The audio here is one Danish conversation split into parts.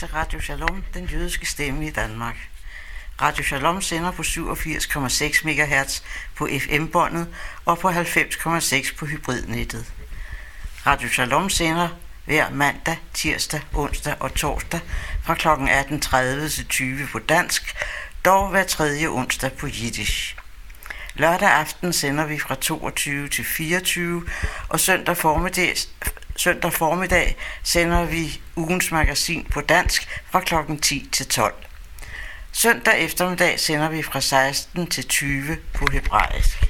til Radio Shalom, den jødiske stemme i Danmark. Radio Shalom sender på 87,6 MHz på FM-båndet og på 90,6 på hybridnettet. Radio Shalom sender hver mandag, tirsdag, onsdag og torsdag fra kl. 18.30 til 20 på dansk, dog hver tredje onsdag på jiddisch. Lørdag aften sender vi fra 22 til 24, og søndag formiddag sender vi ugens magasin på dansk fra kl. 10 til 12. Søndag eftermiddag sender vi fra 16 til 20 på hebraisk.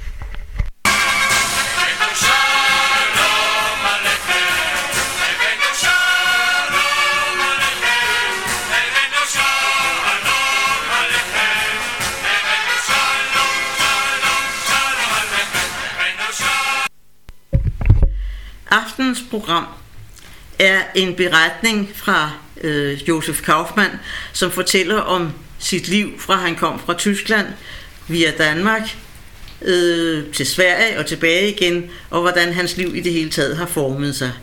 Aftenens program er en beretning fra Josef Kaufmann, som fortæller om sit liv fra han kom fra Tyskland via Danmark til Sverige og tilbage igen, og hvordan hans liv i det hele taget har formet sig.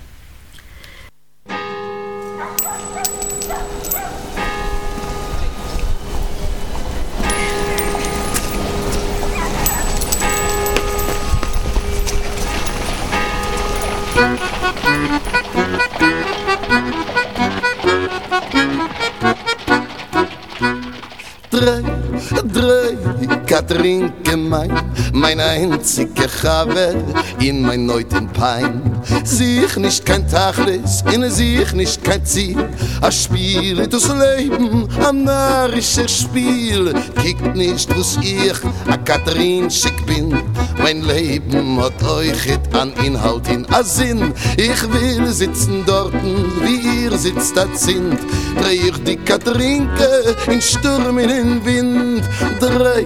Drei, Katrin gemein, mein einziger Chaver in mein neuten Pein. Sich nicht kein Tachlis, in sich nicht kein Ziel, a Spiel das Leben, am narrischer Spiel. Kickt nicht, wo's ich, a Katrin schick bin, mein Leben hat euch an Inhalt in a Sinn. Ich will sitzen dorten, wie ihr sitzt, das sind. Dreh ich die Katrinke in Sturm, in den Wind. Drei,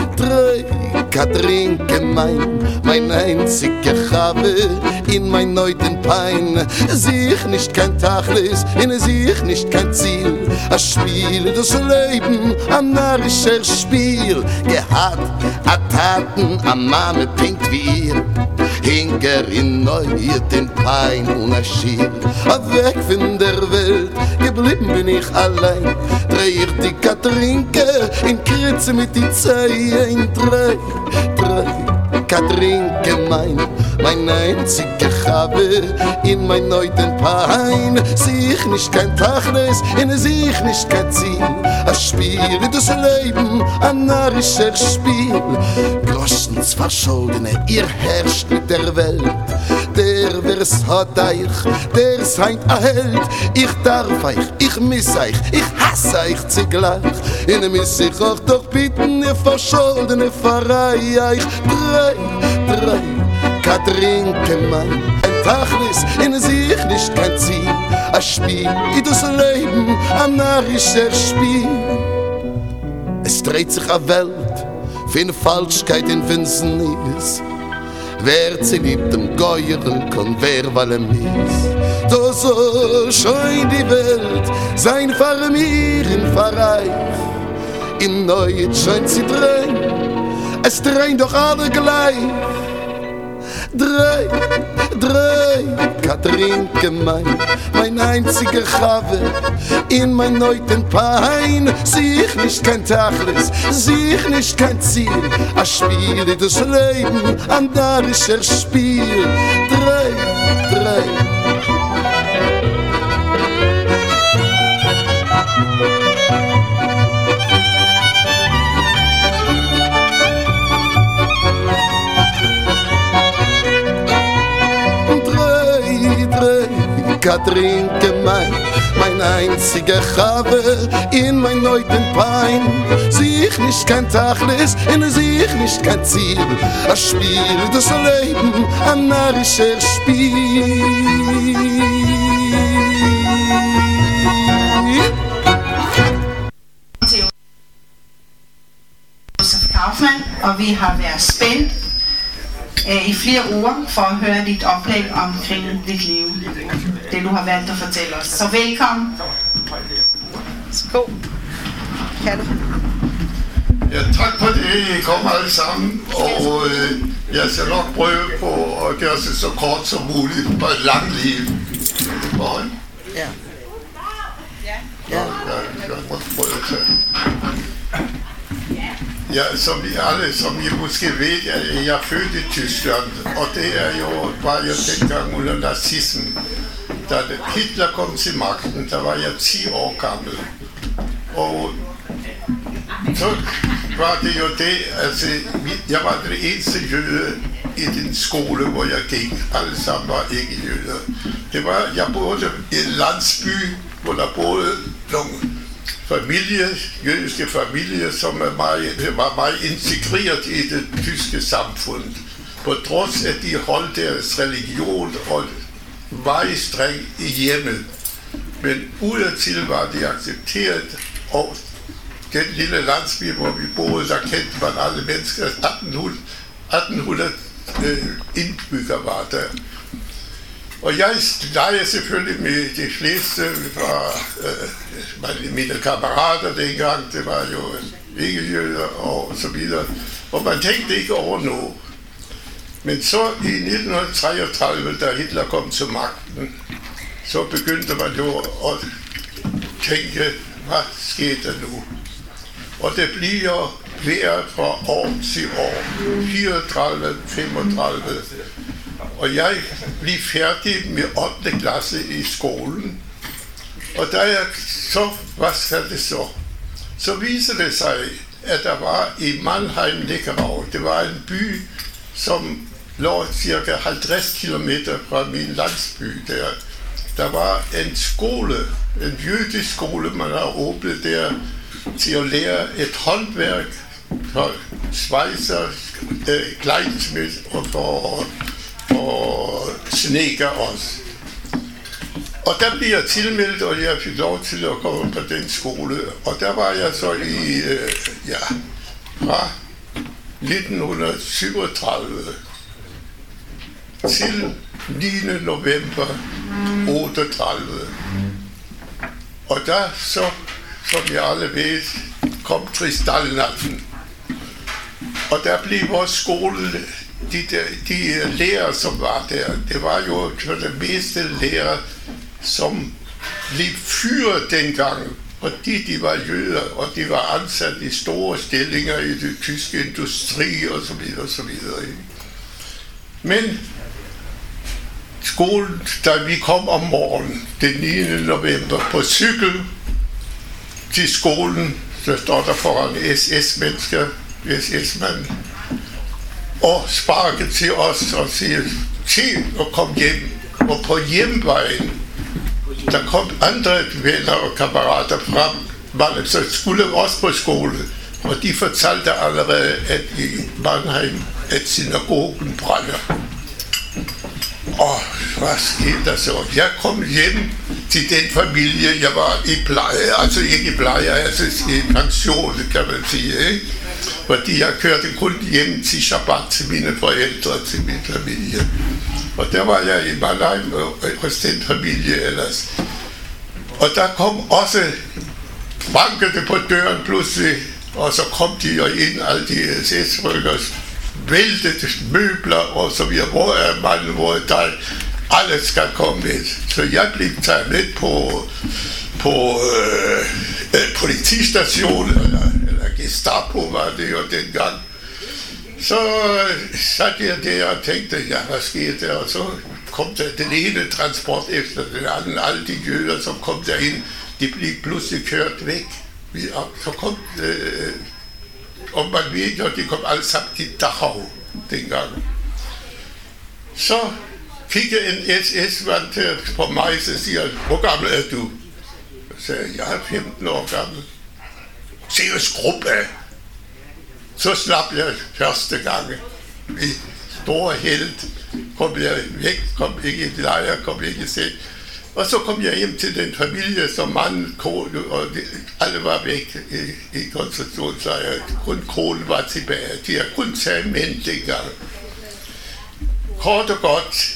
Katrinke mein einziger Habe in mein neuten Pein. Sich nicht kein Tachlis, in sich nicht kein Ziel, a Spiel das Leben, ein narrischer Spiel. Gehabt, a Taten, a Mame pinkt wie ihr, Hinker in neuten Pein und a Schiel. A weg von der Welt, geblieben bin ich allein. Dreh ich die Katrinke in Kritze mit die Zehen. Drei, Katrinke mein einziger Habe in mein neuten Pein. Sich nicht kein Tachlis, in sich nicht kein Ziel, a Spiel das Leben, ein narrischer Spiel. Großens Verschuldene, ihr herrscht mit der Welt. Der wer's hat euch, der seid a Held. Ich darf euch, ich miss euch, ich hasse euch zugleich. In miss ich euch doch bitten, ihr Verschuldene verreih euch. Drei, Katrinke ein Tachlis, in sich nicht kein Ziel, a Spiel, das Leben, ein narrischer Spiel. Es dreht sich a Welt, für eine Falschkeit in Finsternis. Wer sie liebt dem Geuren kann, wer weil mies. Da so scheint die Welt, sein Pfarrer mir in Pfarreich. In Neut scheint sie drehen, es drehen doch alle gleich. Drei, Katrinke mein einziger Chave in mein neuten Pein. Sich nicht kein Tachlis, sich nicht kein Ziel, a Spiel das Leben, ein narrischer Spiel. Drei, Katrinke mein einziger Chave in mein neuten Pein. Sich nicht kein Tachlis, in sich nicht kein Ziel, a Spiel das Leben, ein narrischer Spiel. Josef Kaufmann, og vi har været spændt i flere uger for at høre dit oplæg omkring dit liv, det du har valgt at fortælle os. Så velkommen. Skål. Kan du? Ja, tak for det, I kommer alle sammen, og jeg skal nok prøve på at gøre det så kort som muligt på et langt liv. Ja. Ja. Ja, som I måske ved, jeg er født i Tyskland, og det var jo dengang under nazismen. Da Hitler kom til magten, der var jeg 10 år gammel. Og så var det jo det, altså, jeg var den eneste jøde i den skole, hvor jeg gik. Alle sammen var ikke jøder. Jeg boede i en landsby, hvor der boede nogle jødiske familier, som var meget integreret i det tyske samfund. På trods af, at de holdt deres religion og meget streng i hjemmet. Men udadtil var de accepteret, og den lille landsby, hvor vi boede, der kendte man alle mennesker. 1800 indbyggere var der. Og jeg legede selvfølgelig med de fleste fra mine kammerater dengang. Det var jo ikke jøder og så videre. Og man tænkte ikke over noget. Men så i 1933, da Hitler kom til magten, så begyndte man jo at tænke, hvad skete der nu? Og det bliver værre fra år til år. 34, 35. Og jeg blev færdig med 8. klasse i skolen. Og da jeg så, hvad skal det så? Så viser det sig, at der var i Mannheim-Neckarau, det var en by, som lå cirka 50 kilometer fra min landsby der. Der var en skole, en jødisk skole, man har åbnet der til at lære et håndværk for svejser, kleidsmed og for snedker også. Og der blev jeg tilmeldt, og jeg fik lov til at komme på den skole. Og der var jeg så fra 1937 til 9. november 38. Og der så, som jeg alle ved, kom Kristallnatten. Og der blev vores skole, de lærere, som var der, det var jo for det meste lærere, som blev fyret dengang, fordi de var jøder, og de var ansat i store stillinger i det tyske industri, og så videre, og så videre. Men skolen, da vi kom om morgenen, den 9. november, på cykel til skolen, så står der foran SS-mennesker, SS-mand, og sparker til os og siger, til at komme hjem. Og på hjemvejen, der kom andre venner og kammerater frem, man så skulle også på skole, og de fortalte allerede, at i Mannheim, at synagogen brænder. Og hvad skete der så? Jeg kom hjem til den familie, jeg var i pleje, altså ikke i pleje, altså i pension, kan man sige, ikke? Fordi jeg kørte kun hjem til Shabbat til mine forældre, til min familie. Og der var jeg i Mannheim hos den familie ellers. Og der kom også bankede på døren pludselig, og så kom de jo ind, alle de SS-rykker, væltede møbler og så videre. Hvor er manden, hvor er dig? Alle skal komme med. Så jeg blev taget med på politistationen, eller Gestapo var det jo dengang. Så satte jeg der og tænkte, ja, hvad skete der? Og så kom der den ene transport efter den anden. Alle de jøder, som kom derind, de blev pludselig kørt væk. Så kom, og man ved jo, de kom alle sammen til Dachau dengang. Så kigger en SS-mand på mig, så siger, hvor gammel er du? Så sagde jeg er 15 år gammel. Se og skrub af. Så slap jeg første gang. I store held kom jeg væk, kom ikke i lejr, kom ikke selv. Og så kom jeg hjem til den familie, som manden, kone, og alle var væk i koncentrationslejre. Kun konen var tilbage. De har kun taget mænd dengang. Kort og godt,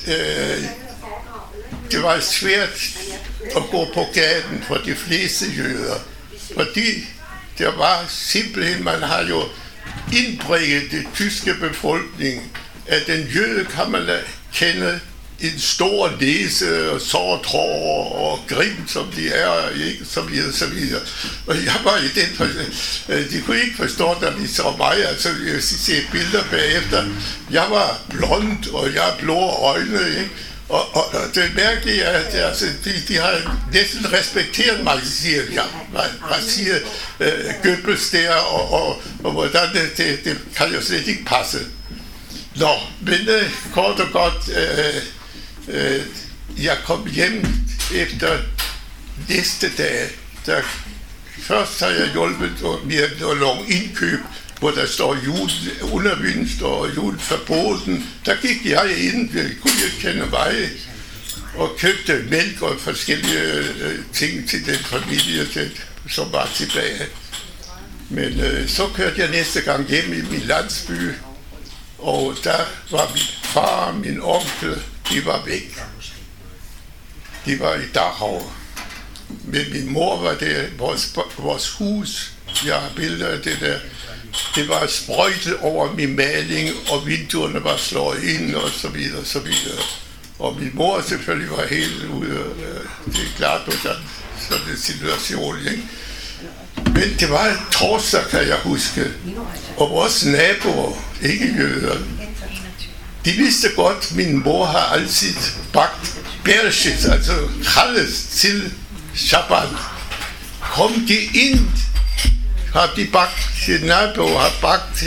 det var svært at gå på gaden for de fleste jøder. Fordi der var simpelthen, man har jo indbrækket den tyske befolkning, at den jøde kan man kende en stor næse og sort hår og grim, som de er, ikke? Så videre. Og jeg var i den, de kunne ikke forstå, da de så mig, altså jeg ser billeder bagefter. Jeg var blond, og jeg har blå øjne, ikke? Og det mærkelige er, at altså, de har næsten respekteret mig, siger jeg. Hvad siger Goebbels der, og hvordan det kan jo slet ikke passe. Nå, men kort og godt, jeg kom hjem efter næste dag. Først har jeg hjulpet med nogle indkøb, hvor der står juleundervinst og juleforboden. Der gik jeg ind, kunne jeg kende veje, og købte mælk og forskellige ting til den familie, som var tilbage. Men så kørte jeg næste gang hjem i min landsby, og der var min far og min onkel, de var væk. De var i Dachau. Men min mor var der, vores hus, jeg har billeder af det der, det var sprøjtet over min maling, og vinduerne var slået ind, og så videre, så videre. Og min mor selvfølgelig var helt ude, det er klart, sådan en situation, ikke? Men det var en torsdag, kan jeg huske, og vores naboer, ikke jøder, de vidste godt, at min mor har altid bagt bærsjes, altså kralles til Shabbat. Kom de ind, har de bagt, sin nabo har bagt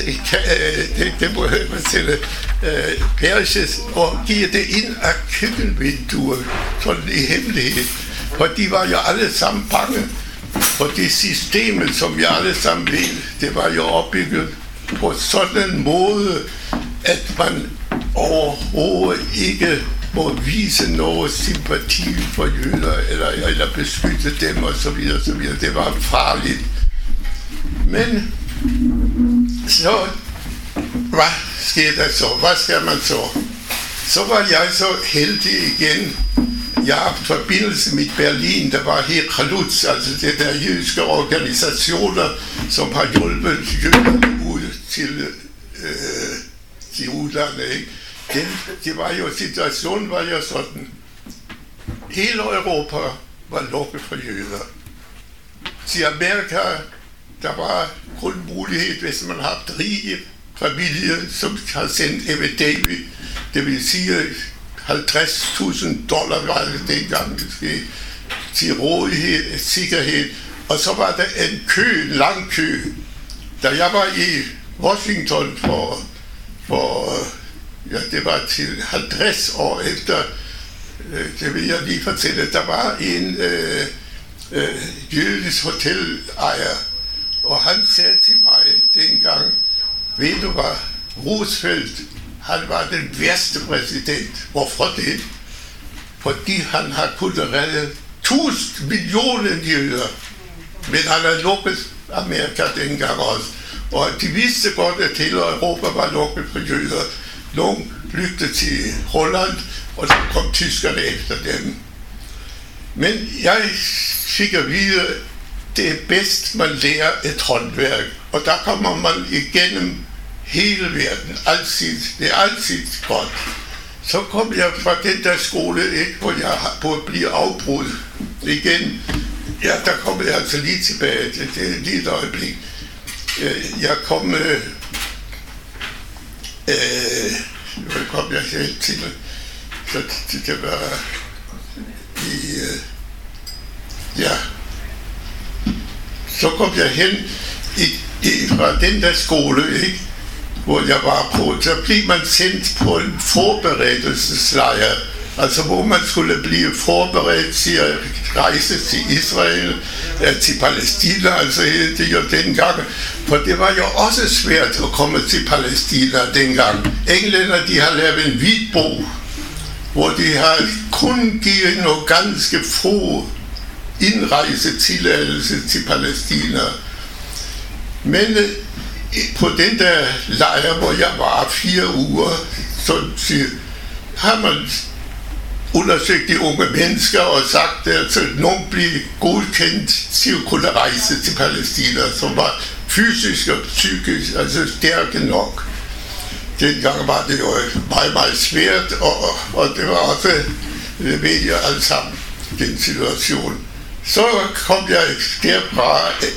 bærsjes, og giver det ind af køkkenvinduet, sådan i hemmelighed. For de var jo alle sammen bange. Og det systemet, som jeg alle sammen ved, det var jo opbygget på sådan en måde, at man overhovedet ikke må vise noget sympati for jøder, eller beskytte dem, og så videre, så videre. Det var farligt. Men så, hvad sker der så? Hvad skal man så? Så var jeg så heldig igen. Jeg har haft forbindelse med Berlin, der var her Chalutz, altså det der jødiske organisationer, som har hjulpet jøderne ud til udlandet, ikke? Det var jo, situationen var jo sådan. Hele Europa var lukket for jøder. Til Amerika, der var kun mulighed, hvis man har haft rige familier, som har sendt Ebbe David, det vil sige $50,000 var det dengang, det skete, til rådighed, sikkerhed. Og så var der en kø, en lang kø. Da jeg var i Washington det var til 50 år efter, det vil jeg lige fortælle, der var en jødisk hotelejer, og han sagde til mig dengang, ved du hvad, Roosevelt, han var den værste præsident. Hvorfor det? Fordi han har kunnet redde 1000 millioner jøder. Men han har lukket Amerika dengang også. Og de vidste godt, at hele Europa var lukket for jøder. Nogle flygtede til Holland, og så kom tyskerne efter dem. Men jeg fik at vide, at det er bedst, man lærer et håndværk. Og der kommer man igennem hele verden, altid, det er altid godt. Så kom jeg fra den der skole, ikke, hvor jeg på at blive afbrudt igen. Ja, der kom jeg altså lige tilbage til det lige et øjeblik. Jeg kom, hvor kom jeg hen til, så det var i, så kom jeg hen fra den der skole, ikke, hvor jeg var på, så blev man sendt på en forberedelseslejr, altså hvor man skulle blive forberedt til at rejse til Israel, til Palæstina, altså det jo dengang, for det var jo også svært at komme til Palæstina dengang. Englænder, de har lavet en hvidbog, hvor de har kun givet nogle ganske få indrejsetilladelse til Palæstina. Men på den der lejr, hvor jeg var 4 uger, så har man undersøgt de unge mennesker og sagt, at nogen blev godkendt til at kunne rejse til Palæstina, som var fysisk og psykisk, altså stærke nok. dengang var det jo meget, meget svært, og det var også, det ved jeg alle sammen, den situation. Så kom jeg derfra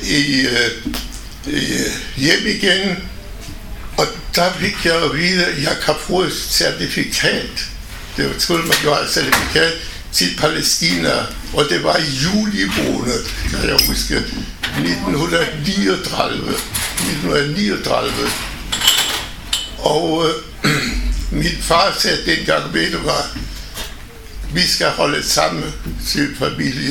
hjem igen, og der fik jeg at vide, at jeg kan få et certifikat. Det skulle man jo have et certifikat til Palæstina, og det var i juli måned, kan jeg huske, 1939. Og min far sagde dengang, ved du hvad, vi skal holde sammen til familie.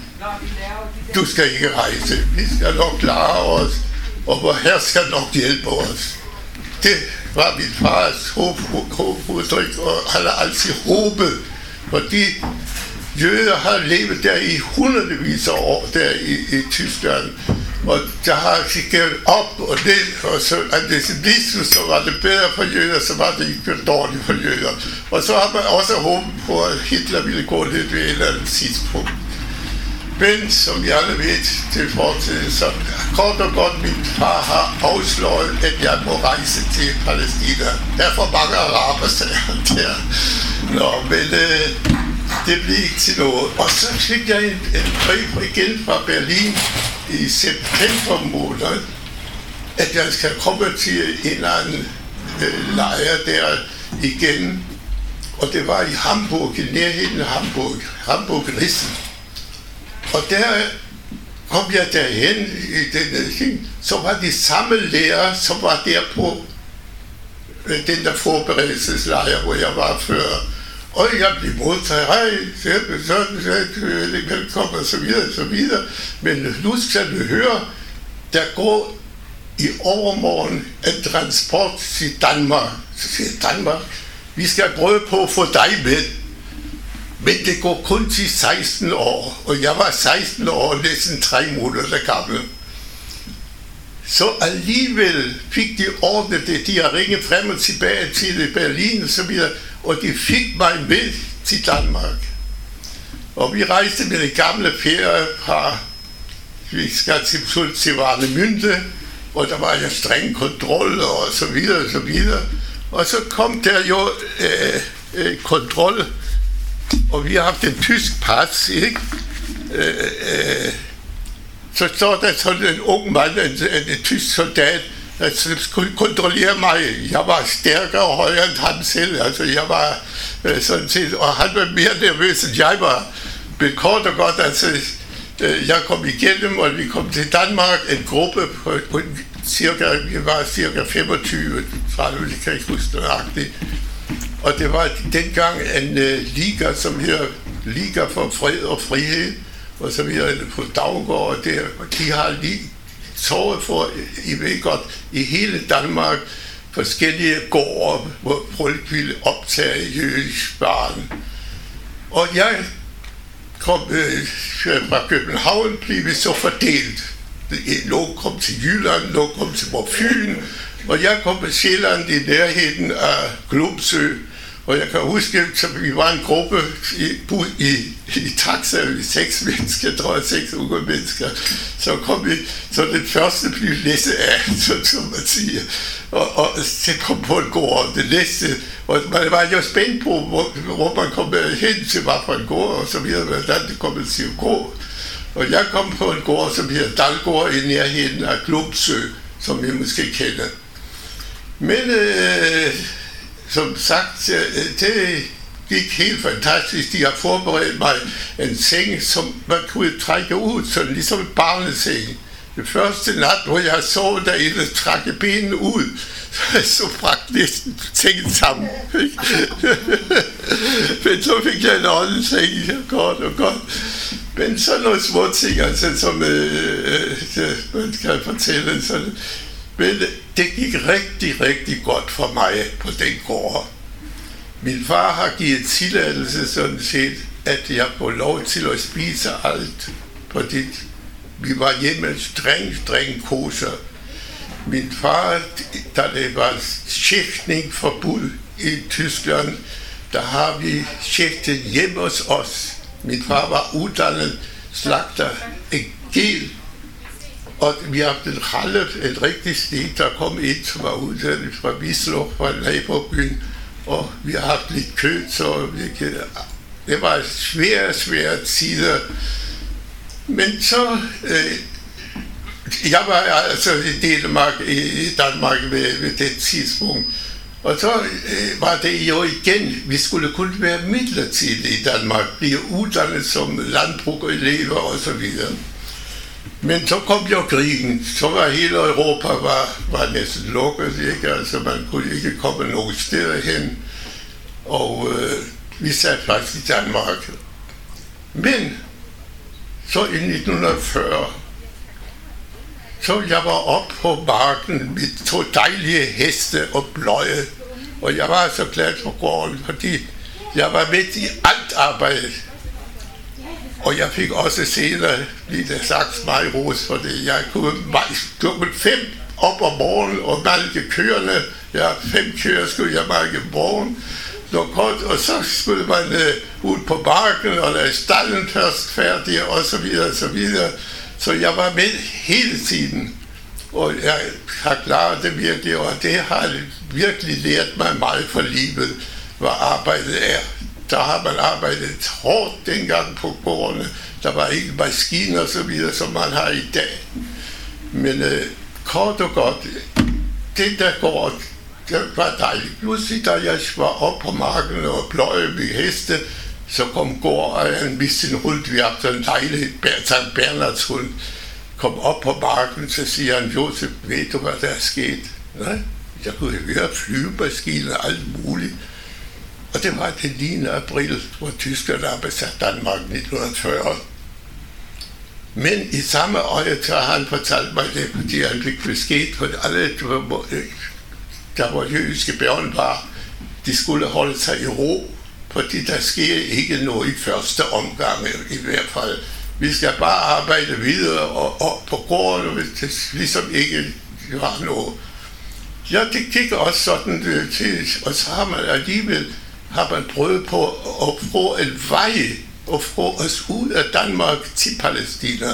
Du skal ikke rejse, vi skal nok klare os, og vor Herre skal nok hjælpe os. Det var min fars hovedudtryk, og han har altid håbet, fordi jøder har levet der i hundredvis af år der i Tyskland, og der har sig givet op og ned, og så så var det bedre for jøder, så var det ikke dårligt for jøder. Og så har man også håbet på, at Hitler ville gå lidt ved et eller andet tidspunkt. Men som jeg alle ved til fortiden, så kort og godt min far har afslået, at jeg må rejse til Palæstina. Der er for mange araber, sagde han der. Nå, men det blev ikke til noget. Og så fik jeg en brev igen fra Berlin i september måned, at jeg skal komme til en eller anden lejr der igen. Og det var i Hamburg, i nærheden af Hamburg-Rissen. Og der kom jeg derhen i den ting, så var de samme lærer, som var der på den der forberedelseslejr, hvor jeg var før. Og jeg blev modtaget, hej, velkommen og så videre. Men nu skal du høre, der går i overmorgen en transport til Danmark. Så siger Danmark, vi skal prøve på at få dig med. Men det går kun til 16 år, og jeg var 16 år og næsten 3 måneder gammel. Så alligevel fik de ordnet det, de har ringet frem og tilbage til Berlin og så videre, og de fik mig med til Danmark. Og vi rejste med det gamle ferie fra, vi skal til Warnemünde, og der var jo streng kontrol og så videre. Og så kom der jo kontrol, og vi har haft en tysk pas, ikke? Så står der sådan en ung mand, en tysk soldat, der skulle kontrollere mig. Jeg var stærkere og højere end han selv, altså jeg var sådan set, og han var mere nervøs end jeg var. Men kort og godt, altså jeg kom igennem, og vi kom til Danmark, en gruppe på vi var cirka 25, fra nu kan jeg ikke huske nøjagtigt. Og det var dengang en liga, som hedder Liga for Fred og Frihed, og så videre på Daugård, og der, og de har lige sovet for, I ved godt, i hele Danmark, forskellige gårde, hvor folk ville optage jødisk barn. Og jeg kom fra København, blev vi så fordelt. Nogle kom til Jylland, nogle kom til Fyn, og jeg kom på Sjælland i nærheden af Glumsø. Og jeg kan huske, at vi var en gruppe i taxa, 6 mennesker, tror jeg, 6 unge mennesker. Så kom vi, så den første blev læsset af, som man siger. Og så kom på en gård, det næste. Og man var jo spændt på, hvor man kom hen til, hvad for en gård, og så videre, hvordan det kom til at gå. Og jeg kom på en gård, som hedder Dalgård, i nærheden af Glumsø, som jeg måske kender. Men som sagt, det gik helt fantastisk. De har forberedt mig en seng, som man kunne trække ud, sådan ligesom en barneseng. Det første nat, hvor jeg sov derinde, trak benene ud, så bragte næsten sengen sammen. Men så fik jeg en anden seng, godt. Men sådan nogle små ting, altså, som man kan fortælle sådan. Men det gik rigtig, rigtig godt for mig på den gård. Min far har givet tilladelse sådan set, at jeg får lov til at spise alt på det. Vi var hjemme streng kosher. Min far, da det var skæftning forbudt i Tyskland, der har vi skæftet hjemme hos os. Min far var uddannet slagter, en gel, Og vi har haft en ralle, et rigtigt sted, der kom ind, som var uddannet fra Wiesloch, fra nabobyen, og vi har haft lidt kød, så det var svære tider. Men så, jeg var altså i Danmark ved det tidspunkt, og så var det jo igen, vi skulle kun være midlertidigt i Danmark, blive uddannet som landbrugselever og så videre. Men så kom jo krigen, så var hele Europa var næsten lukket, ikke? Altså man kunne ikke komme nogen steder hen, og vi sad faktisk i Danmark. Men så i 1940, så jeg var oppe på marken med 2 dejlige heste og bløje, og jeg var så glad for gården, fordi jeg var midt i alt arbejdet. Og jeg fik også senere, lige der sagt mig ros for det. Jeg kunne klokken 5 op om morgenen og malke køerne. Ja, 5 køer skulle jeg malke om morgenen. Og så skulle man ud på marken og lade stallen først færdig og så videre og så videre. Så jeg var med hele tiden. Og jeg har klaret det virkelig, og det har virkelig lært mig meget for livet, hvad arbejdet er. Der har man arbejdet hårdt dengang på gårdene. Der var ikke maskiner og så videre, som man har i dag. Men kort og godt, det der gård, det var dejligt. Pludselig, da jeg var oppe på marken og pløjede med heste, så kom gårdejeren med sin hund. Vi har sådan en dejlig Sankt Bernards hund. Kom op på marken, så siger han, Josef, ved du, hvad der er sket? Nej, jeg kunne høre flyvemaskiner og alt muligt. Og det var den 9. april, hvor tyskerne har besat Danmark 1940. Men i samme øje har han fortalt mig det, fordi han fik besked på alle, der var jødiske børn var, de skulle holde sig i ro, fordi der sker ikke noget i første omgang i hvert fald. Vi skal bare arbejde videre og på gården, hvis det ligesom ikke var noget. Ja, det gik også sådan til, og så har man alligevel prøvet på at få en vej og få os ud af Danmark til Palæstina.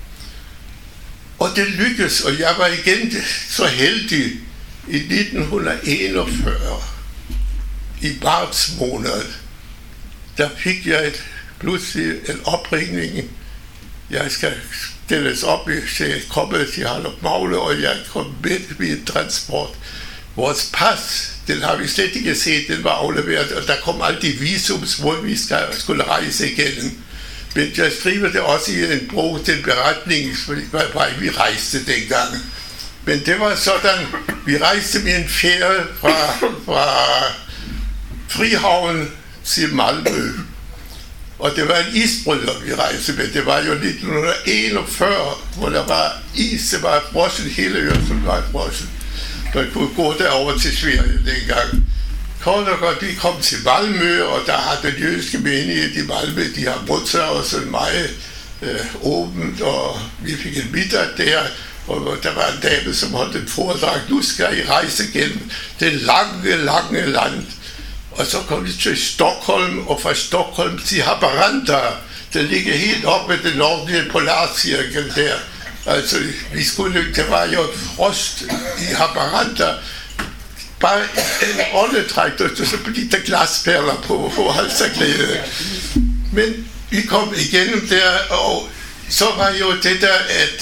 Og det lykkedes, og jeg var igen så heldig i 1941, i marts måned. Der fik jeg pludselig en opringning. Jeg skal stilles op, jeg er kommet til Harlop Magle, og jeg kom med et transport. Vores pas, den har vi slet ikke set, den var afleveret, og der kom alle de visums, hvor vi skulle rejse igennem. Men jeg skriver det også i en bog, den beretning, hvor vi rejste dengang. Men det var sådan, vi rejste med en færge fra Frihavn til Malmø. Og det var en isbryder, vi rejste med. Det var jo 1941, hvor der var is, det var frossen, hele Øresund var frossen. Man kunne gå derover til Sverige dengang. Kort og godt, vi kom til Malmø, og der har den jødiske menighed i Malmø, de har modtaget os meget åbent, og vi fik en middag der, og der var en dame, som holdt en foredrag, nu skal I rejse gennem det lange land. Og så kom vi til Stockholm, og fra Stockholm til Haparanda, der ligger helt op med den nordlige polarcirkel der. Altså, det var jo et frost i Haparanda, bare en åndetræk, så blev der glasperler på halsaglæde. Men vi kom igennem der, og så var jo det der, at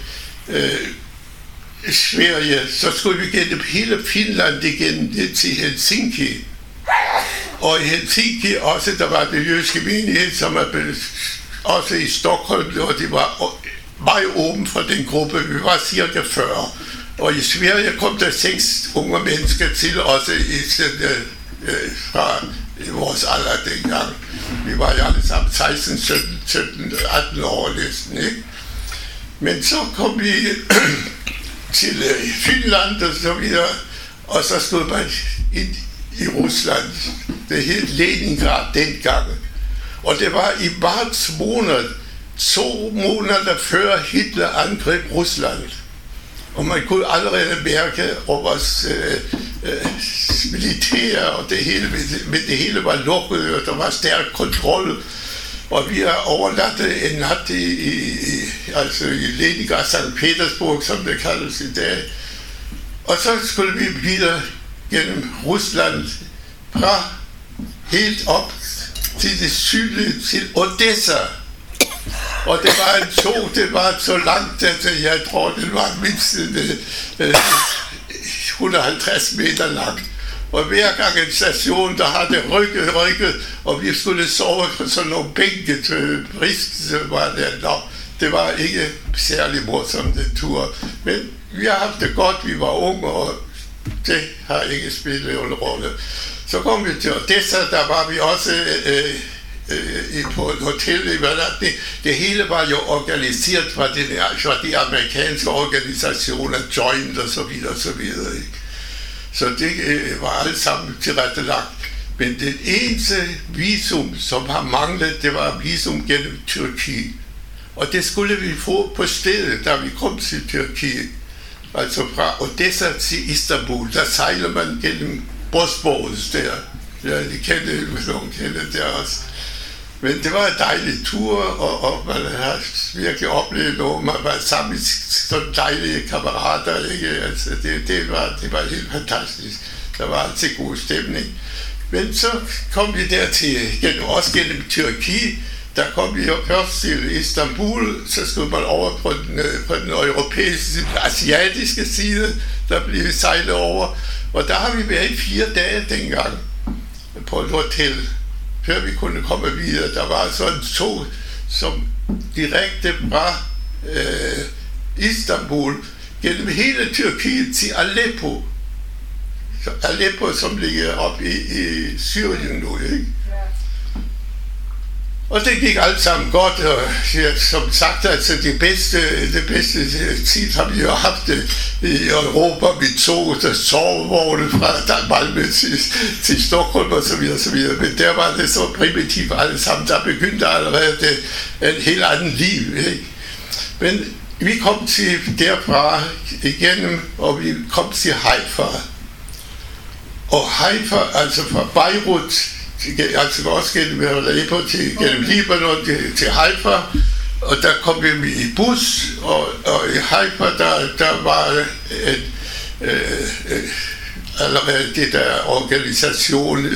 Sverige, så skulle vi gennem hele Finland igen til Helsinki. Og i Helsinki også, der var det jødiske menighed, som er også i Stockholm, og det var meget åben for den gruppe. Vi var cirka 40. Og i Sverige kom der 6 unge mennesker til, også fra vores alder dengang. Vi var jo alle sammen 16, 17, 18 år næsten, ikke? Men så kom vi til Finland og så videre, og så stod man ind i Rusland. Det hed Leningrad dengang. Og det var i marts måned, 2 måneder før Hitler angreb Rusland. Og man kunne allerede mærke, at vores militær og det hele var lukket, og der var stærk kontrol. Og vi har overladt en nat altså i Leningrad, St. Petersburg, som det kaldes i dag. Og så skulle vi videre gennem Rusland, fra helt op til det sydlige, til Odessa. Og det var en tog, det var så langt, at jeg tror, det var mindst 150 meter langt. Og hver gang en station, der har det rykket, og vi skulle sove på sådan nogle bænke til brist, så var det nok. Det var ikke særlig morsomt, den tur. Men vi har haft det godt, vi var unge, og det har ikke spillet en rolle. Så kom vi til Odessa, der var vi også på et hotel i hverdagen. Det hele var jo organiseret fra de amerikanske organisationer, Joint og så videre og så videre. Så det var alt sammen tilrettelagt. Men det eneste visum, som har manglet, det var visum gennem Tyrkiet. Og det skulle vi få på stedet, da vi kom til Tyrkiet. Altså fra Odessa til Istanbul, der sejler man gennem Bosporus der. Ja, de kendte, hvis nogen kendte det også. Men det var en dejlig tur, og man har virkelig oplevet noget. Man var sammen med sådan dejlige kammerater, ikke? Altså, det var helt fantastisk. Der var altid god stemning. Men så kom vi der til, også gennem Tyrkiet. Der kom vi jo først til Istanbul, så skulle man over på den europæiske, asiatiske side, der blev vi sejlet over. Og der har vi været 4 dage dengang på et hotel, før vi kunne komme videre. Der var sådan en tog, som direkte fra Istanbul gennem hele Tyrkiet til Aleppo. Så Aleppo, som ligger op i Syrien nu, ikke? Og det gik alt sammen godt, og som sagt, altså det bedste tid har vi jo haft i Europa. Vi tog sovevogne fra Malmø til Stockholm og så videre, så videre. Men der var det så primitivt alle sammen, der begyndte allerede en helt anden liv, ikke? Men vi kom til derfra igennem, og vi kom til Haifa. Og Haifa, altså fra Beirut, altså også gennem Aleppo gennem Libanon til Haifa, og der kom vi i bus, og i Haifa der var allerede det der organisation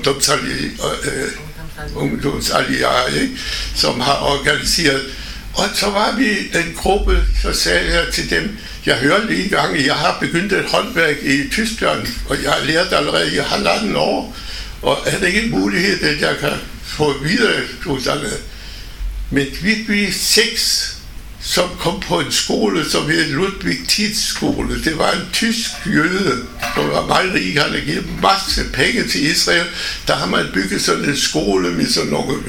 Ungdomsallianz, som har organiseret. Og så var vi en gruppe, så sagde jeg til dem, jeg hører lige en gang, jeg har begyndt et håndværk i Tyskland, og jeg har lært allerede i 1,5 år. Og er det ikke en mulighed, at jeg kan få videre uddannet? Men vi blev 6, som kom på en skole, som hed Ludwig Tietz skole. Det var en tysk jøde, som var meget rig. Han havde givet masse penge til Israel. Der har man bygget sådan en skole med sådan nogle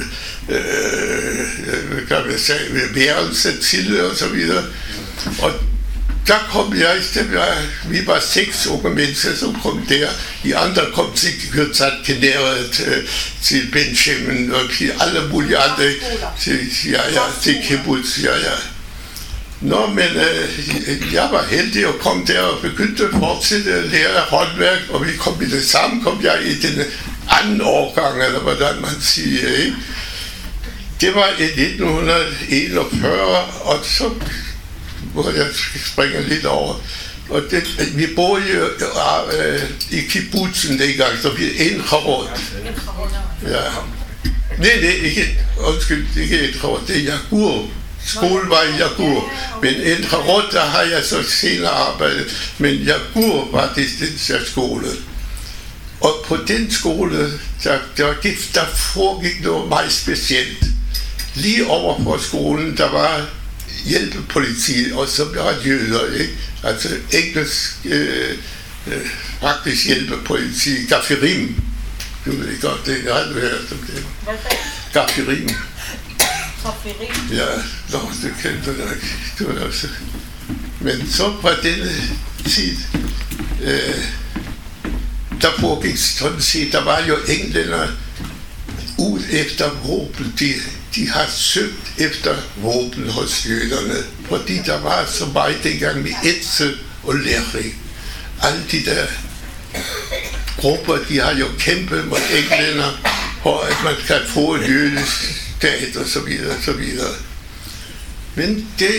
værelser til og så videre. Og der kom jeg, vi var 6 unge mennesker, som kom der. De andre kom til Kürtzat-Keneret, til Benjamin og til alle mulige andre, til Kibbutz, Nå, men jeg var heldig at komme der og begyndte at fortsætte at lære håndværk, og vi kom i det samme, kom jeg i den anden årgang, eller hvordan man siger, ikke? Det var i 1941, og så hvor jeg springer lidt over. Og vi boede jo i kibbutzen dengang, så vi en Harod. Ja. Nej, ikke, undskyld, ikke en Harod, det er Jagur. Skolen var i Jagur. Men en Harod, der har jeg så senere arbejdet. Men Jagur var det den skole. Og på den skole, der foregik noget meget specielt. Lige over for skolen, der var hjælpepoliti, og så var jøder, ikke? Altså engelsk praktisk hjælpepoliti, Gafirim. Du ved godt, det har du hørt om det. Gafirim. Ja, det kendte du nok. Du ved også. Men så på denne tid, der foregik sådan set, der var jo englænder ud efter våben. De har søgt efter våben hos jøderne, fordi der var så meget dengang med Etzel og Lering. Alle de der grupper, de har jo kæmpet mod englænder, for at man kan få et jødisk Bagdad og så videre, og så videre. Men det,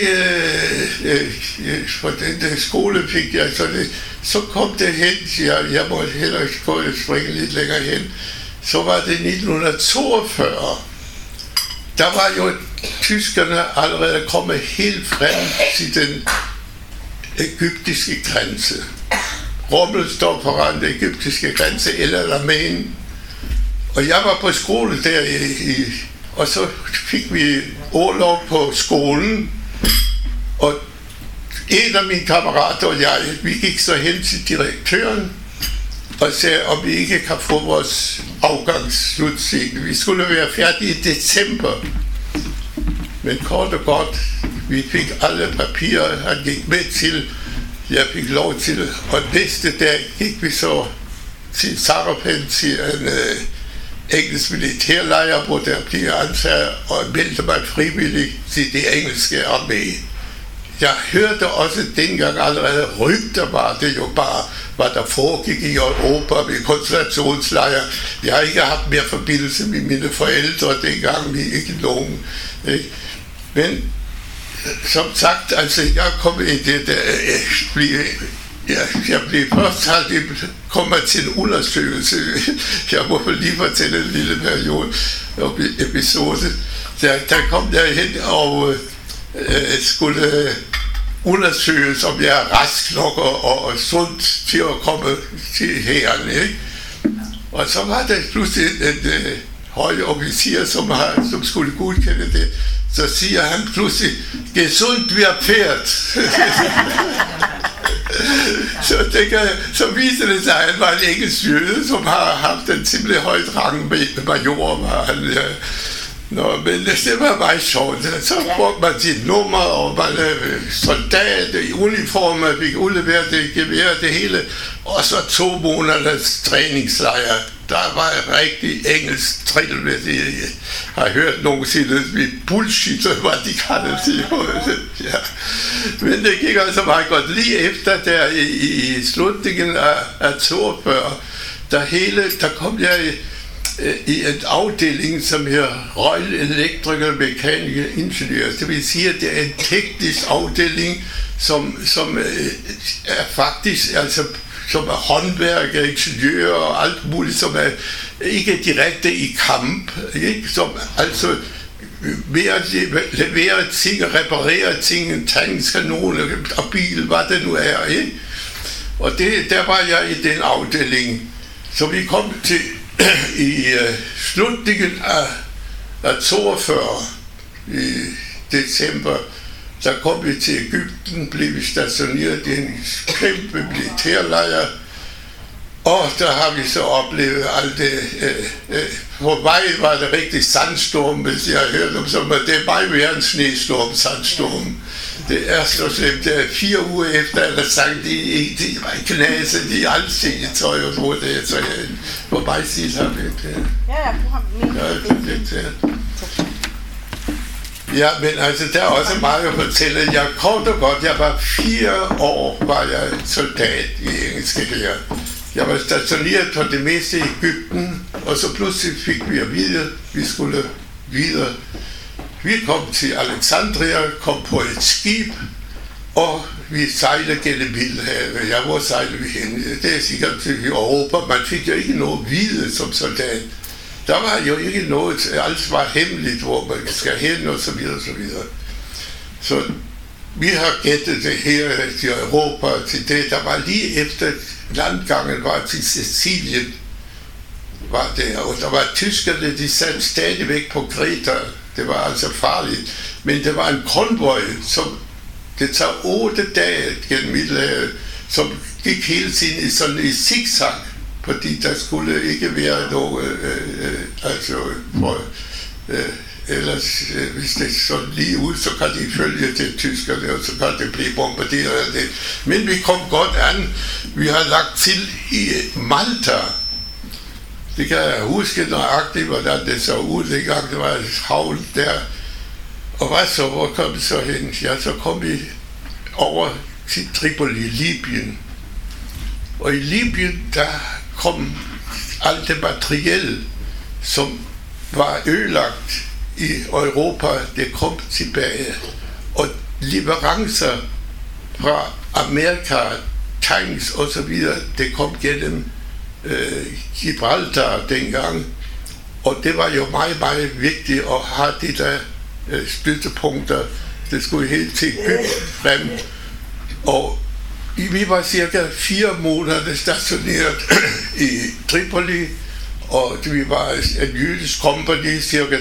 for den der skole fik jeg, så kom det hen, jeg måtte hellere gå og springe lidt længere hen, så var det 1942. Der var jo tyskerne allerede kommet helt frem til den egyptiske grænse. Rommel står foran den egyptiske grænse, eller Armenien. Og jeg var på skole der, og så fik vi orlov på skolen, og en af mine kammerater og jeg, vi gik så hen til direktøren og sagde, om vi ikke kan få vores afgangsslutsigende. Vi skulle være færdige i december. Men kort og godt, vi fik alle papirer, han gik med til, jeg fik lov til, og næste dag gik vi så til Sarapen, til en engelsk militærlejr, hvor der blev ansat, og meldte mig frivilligt til det engelske armé. Jeg hørte også dengang allerede rygter, var det jo bare, hvad der foregik i Europa med koncentrationslejre. Jeg har ikke haft mere forbindelse med mine forældre dengang, vi ikke nogen. Ikke? Men som sagt, altså jeg kom i det der, jeg blev først aldrig kommet til en undersøgelse. Jeg må lige fortælle en lille periode, episode. Der kom jeg hen og skulle undersøges, om jeg er rask nok og sundt til at komme til hæren, ikke? Og så var der pludselig en høj officer, som skulle godkende det. Så siger han pludselig, gesund vi er færd. Så viser det sig, at han var en engelsk jøde, som har haft en simpelthen højt rang med major, var han. Men det var meget sjovt. Så brugte man sit nummer, og man soldat i uniformer, fik udleveret det gevær, det hele. Og så 2 måneders træningslejr. Der var rigtig engelsk drill, hvis jeg har hørt nogensinde med bullshit, hvad de kaldte det. Ja. Men det gik altså meget godt. Lige efter der i slutningen af 42, der kom jeg i en afdeling, som her Royal Electrical Mechanical Engineers. Det vil sige, at det er en teknisk afdeling, som er faktisk, altså som er håndværker, ingeniører og alt muligt, som er ikke direkte i kamp, ikke? Som altså leverer ting og reparerer ting, tanks, kanoner og bil, hvad det nu er, ikke? Og der var jeg i den afdeling. Så vi kom til i slutningen af 42 i december, der kom vi til Egypten, blev vi stationeret i en kæmpe militærlejr, og der har vi så oplevet alt det. På vej var det rigtig sandstorm, hvis jeg har hørt om, så det er meget mere en snestorm, sandstorm. Det er så slemt, det er 4 uger efter, eller sagt, de var knaset, de alt sengetøj og så det, så jeg på mig sige ham lidt. Ja, du har min. Ja, men altså, der er også meget at fortælle. Jeg kort og godt, jeg var 4 år, var jeg soldat i engelske hær. Jeg var stationeret på det meste i Egypten, og så pludselig fik vi at vide, vi skulle videre. Vi kom til Alexandria, kom på et skib, og vi sejlede gennem Middelhavet. Ja, hvor sejlede vi hen? Det er sikkert til Europa. Man fik jo ikke noget at vide som soldat. Der var jo ikke noget, alt var hemmeligt, hvor man skal hen, og så videre, og så videre. Så vi har gættet det her til Europa, til det, der var lige efter landgangen var til Sicilien, var der, og der var tyskerne, de satte stadigvæk på Kreta. Det var altså farligt, men det var en konvoj, som det tager 8 dage gennem Middelhavet, som gik hele tiden i sådan en zigzag, fordi der skulle ikke være noget, ellers hvis det så lige ud, så kan de følge til tyskerne, og så kan det blive bombarderet af det. Men vi kom godt an. Vi har lagt til i Malta. Det kan jeg huske nøjagtigt, hvordan det så ud, dengang det var et havl der. Og hvad så, hvor kom det så hen? Ja, så kom vi over til Tripoli, Libyen. Og i Libyen, der kom alt det materiel, som var ødelagt i Europa, det kom tilbage. Og leverancer fra Amerika, tanks og så videre, det kom gennem Gibraltar dengang. Og det var jo meget, meget vigtigt at have de der støttepunkter. Det skulle helt til Egypten frem. Og vi var cirka 4 måneder stationeret i Tripoli, og vi var et jødisk kompagni, cirka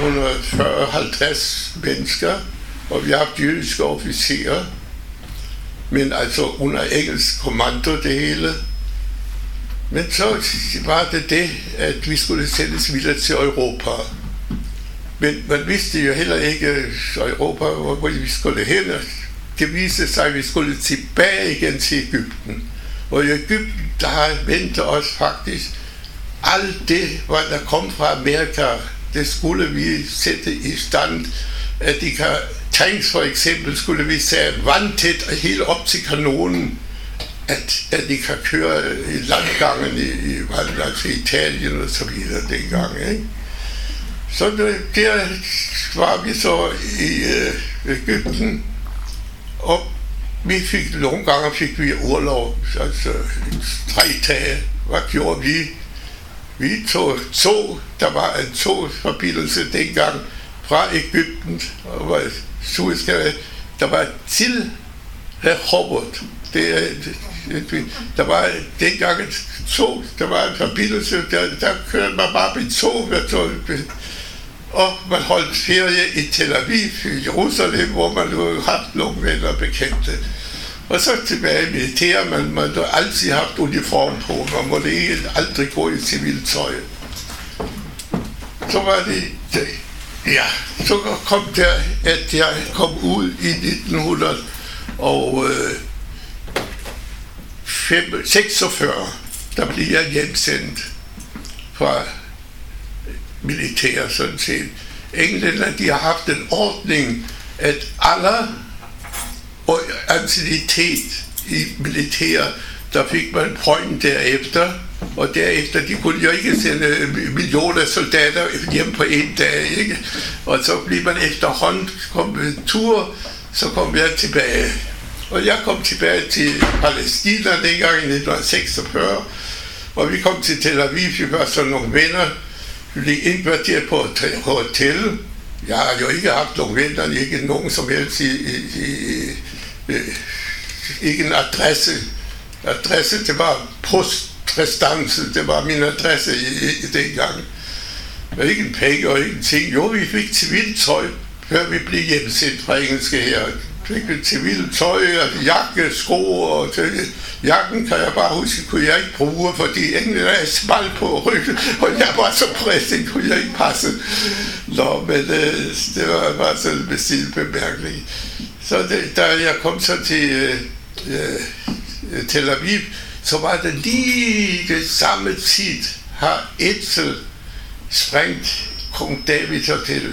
350 mennesker, og vi har haft jødiske officerer, men altså under engelsk kommando det hele. Men så var det, at vi skulle sendes videre til Europa. Men man vidste jo heller ikke Europa, hvor vi skulle hen. Det viste sig, at vi skulle tilbage igen til Egypten. Og i Egypten, der har ventet os faktisk alt det, hvad der kom fra Amerika, det skulle vi sætte i stand. At de kan, tanks for eksempel, skulle vi sætte vandtæt helt op til kanonen, at de kan køre i landgangen i altså Italien og så videre dengang, ikke? Så der var vi så i Egypten, og nogle gange fik vi urlov, altså 3 dage. Hvad gjorde vi? Vi tog, der var en togforbindelse dengang fra Egypten, og var Suezkanalen, der var til Rehoboth. Der var dengang et tog, der var en forbindelse, der kørte man bare med tog, og man holdt ferie i Tel Aviv, i Jerusalem, hvor man jo haft nogle venner og bekendte. Og så tilbage i militæret, man har altid haft uniform på, man måtte aldrig gå i civiltøj. Så var det, ja, så kom der, at jeg kom ud i 1946, der blev jeg hjemsendt fra militæret sådan set. Englænderne, de har haft en ordning, at alle og anciennitet i militæret, der fik man point derefter, og derefter, de kunne jo ikke sende millioner soldater hjem på en dag, ikke? Og så blev man efterhånden kommet tur, så kom jeg tilbage. Og jeg kom tilbage til Palæstina dengang i 1946, og vi kom til Tel Aviv, vi var sådan nogle venner, vi blev indkvarteret på et hotel. Jeg har jo ikke haft nogle venner, ikke nogen som helst ikke en adresse. Adresse, det var postrestance, det var min adresse i dengang. Der var ikke en penge og ingenting. Jo, vi fik civiltøj, før vi blev hjemsendt fra engelske her. Fik vi civiltøj, jakke, sko, og jakken kan jeg bare huske, kunne jeg ikke bruge, fordi englænder er smal på ryggen, og jeg var så presset, kunne jeg ikke passe. Nå, men det var bare sådan en bestilt bemærkning. Så da jeg kom så til Tel Aviv, så var det lige det samme tid, har Edsel sprængt kong David til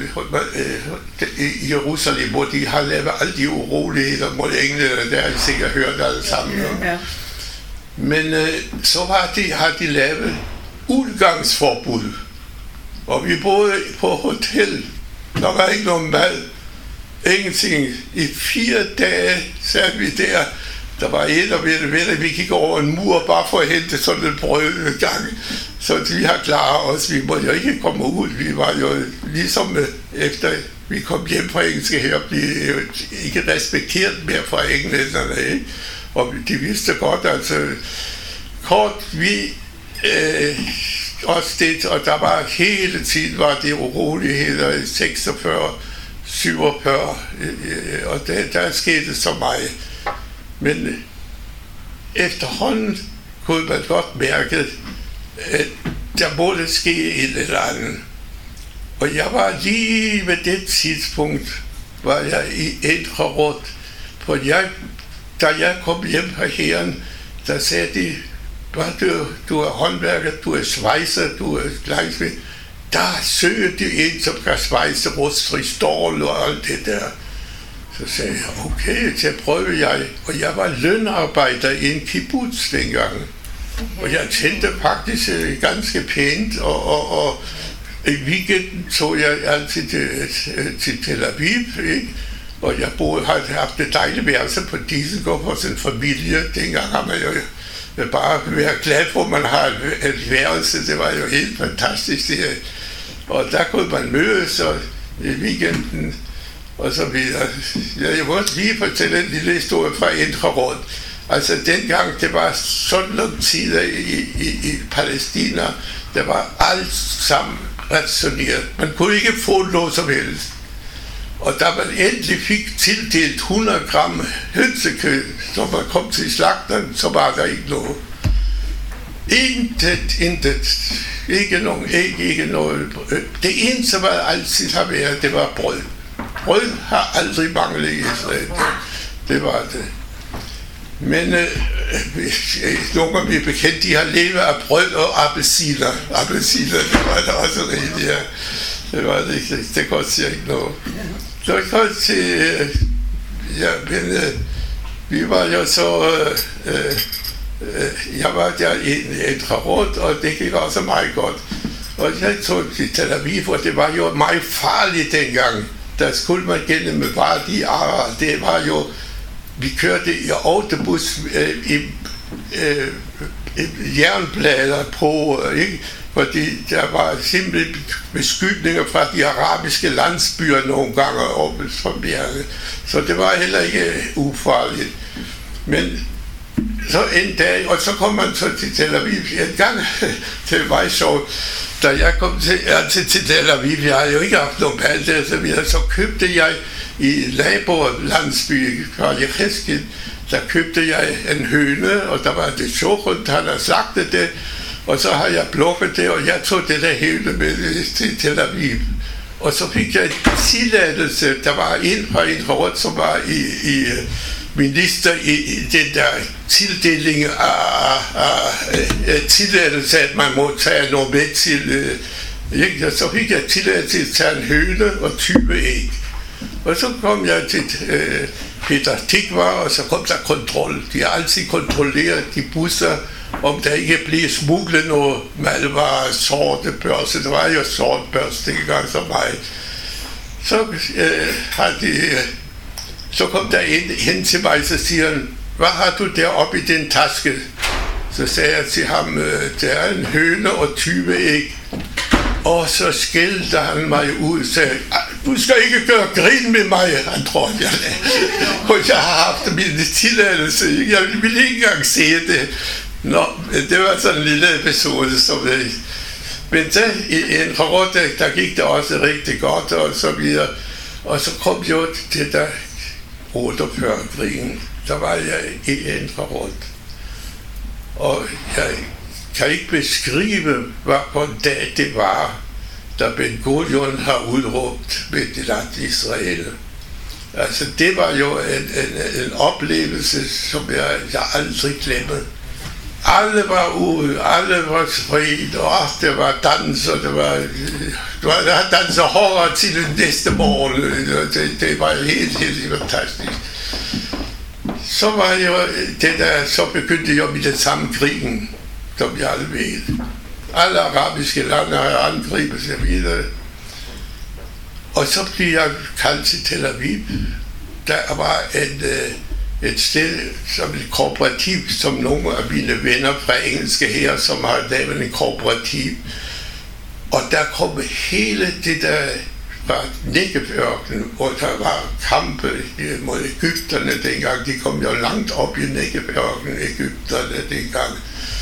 i Jerusalem, hvor de har lavet alle de uroligheder mod englænderne, der har I sikkert hørt alle sammen. Ja. Men så har de lavet udgangsforbud, og vi boede på hotel, der var ikke nogen mad, ingenting. I 4 dage sad vi der. Der var et og vi gik over en mur bare for at hente sådan en brød gang. Så vi har klaret os. Vi måtte jo ikke komme ud. Vi var jo ligesom efter vi kom hjem fra engelske her, blev ikke respekteret mere fra englænderne. Ikke? Og de vidste godt, altså kort vi også det, og der var hele tiden var det uroligheder i 46, 47, og der skete så meget. Men efterhånden kunne man godt mærke, at der måtte ske et eller andet. Og jeg var lige ved det tidspunkt, var jeg i Indre Rot. For da jeg kom hjem fra hæren, der sagde de, du er håndværker, du er svejser, du er langsmed. Der søger de en, som kan svejse rustfri stål og alt det der. Så sagde jeg, okay, så prøvede jeg. Og jeg var lønarbejder i en kibbutz dengang. Og jeg tændte faktisk ganske pænt, og I weekenden tog jeg altid til Tel Aviv, ikke? Og jeg havde haft et dejligt værelse på Dieselgård hos en familie. Dengang har man jo bare været glad for, at man har et værelse. Det var jo helt fantastisk. Og der kunne man mødes i weekenden og så videre. Jeg må også lige fortælle en lille historie fra Indre Råd. Altså dengang, det var sådan nogle tider i Palæstina, der var alt sammen rationeret. Man kunne ikke få noget som helst. Og da man endelig fik tildelt 100 gram hønsekød, så man kom til slagteren, så var der ikke noget. Intet. Ikke nogen æg, ikke noget brød. Det eneste, hvad altid har været, det var brød. Brød har aldrig manglet i Israel. Det var det. Men nogle af mine bekendte, de har levet af brød og appelsiner. Appelsiner, det var der også rigtigt, ja. Det var det ikke. Det koster ikke noget. Så kom til, vi var jo så, jeg var der i Indre Råd, og det gik også meget godt. Og jeg tog til Tel Aviv, og det var jo meget farligt dengang. Der skulle man gennem Wadi Ara. Det var jo, vi kørte i autobus i jernplader på, ikke? Fordi der var simpelthen beskydninger fra de arabiske landsbyer nogle gange oppe fra bjerget. Så det var heller ikke ufarligt. Men så en dag, og så kom man så til Tel Aviv en gang. Det var sjovt. Da jeg kom til Tel Aviv, jeg havde jo ikke haft nogen pal, så købte jeg i nabolandsby fra Jecheskin, der købte jeg en høne, og der var det sjovt, han havde slagtet det, og så har jeg blokket det, og jeg tog det der hele med til Tel Aviv. Og så fik jeg en tilladelse, der var en fra Indre Råd, som var i minister i den der tildeling af tilladelse, at man må tage noget med til. Så fik jeg tilladelse til at tage en høne og 20 æg. Og så kom jeg til Peter Tikva, og så kom der kontrol. De har altid kontrolleret de busser, om der ikke blev smuglet noget malvarer, sorte børse. Det var jo sort børse dengang så meget. Så kom der en hen til mig, så siger han, hvad har du deroppe i den taske? Så sagde jeg til ham, der er en høne og 20 æg. Og så skældte han mig ud og sagde, du skal ikke gøre grin med mig, han tror jeg. Og jeg har haft min tilladelse, jeg ville ikke engang se det. Nå, det var sådan en lille episode, som jeg. Men så i Indre Råd, der gik det også rigtig godt, og så videre. Og så kom jo det der 48-krigen, der var jeg i Indre Råd. Og jeg kan ikke beskrive, hvad på en dag det var, da Ben Gurion har udråbt Medilat Israel. Altså det var jo en oplevelse, som jeg aldrig glemte. Alle var ude, alle var spredt, og det var dans, og det var danset hårdere til den næste morgen. Det var helt fantastisk. Så var jo det der, så begyndte jeg med den samme krigen, som jeg alle ved. Alle arabiske lande har angrebet sig videre. Og så blev jeg kaldt til Tel Aviv. Der var et sted, som et kooperativ, som nogle af mine venner fra engelske her, som har lavet en kooperativ. Og der kom hele det der fra Negev-ørkenen, hvor der var kampe mod Egypterne dengang. De kom jo langt op i Negev-ørkenen, Egypterne dengang.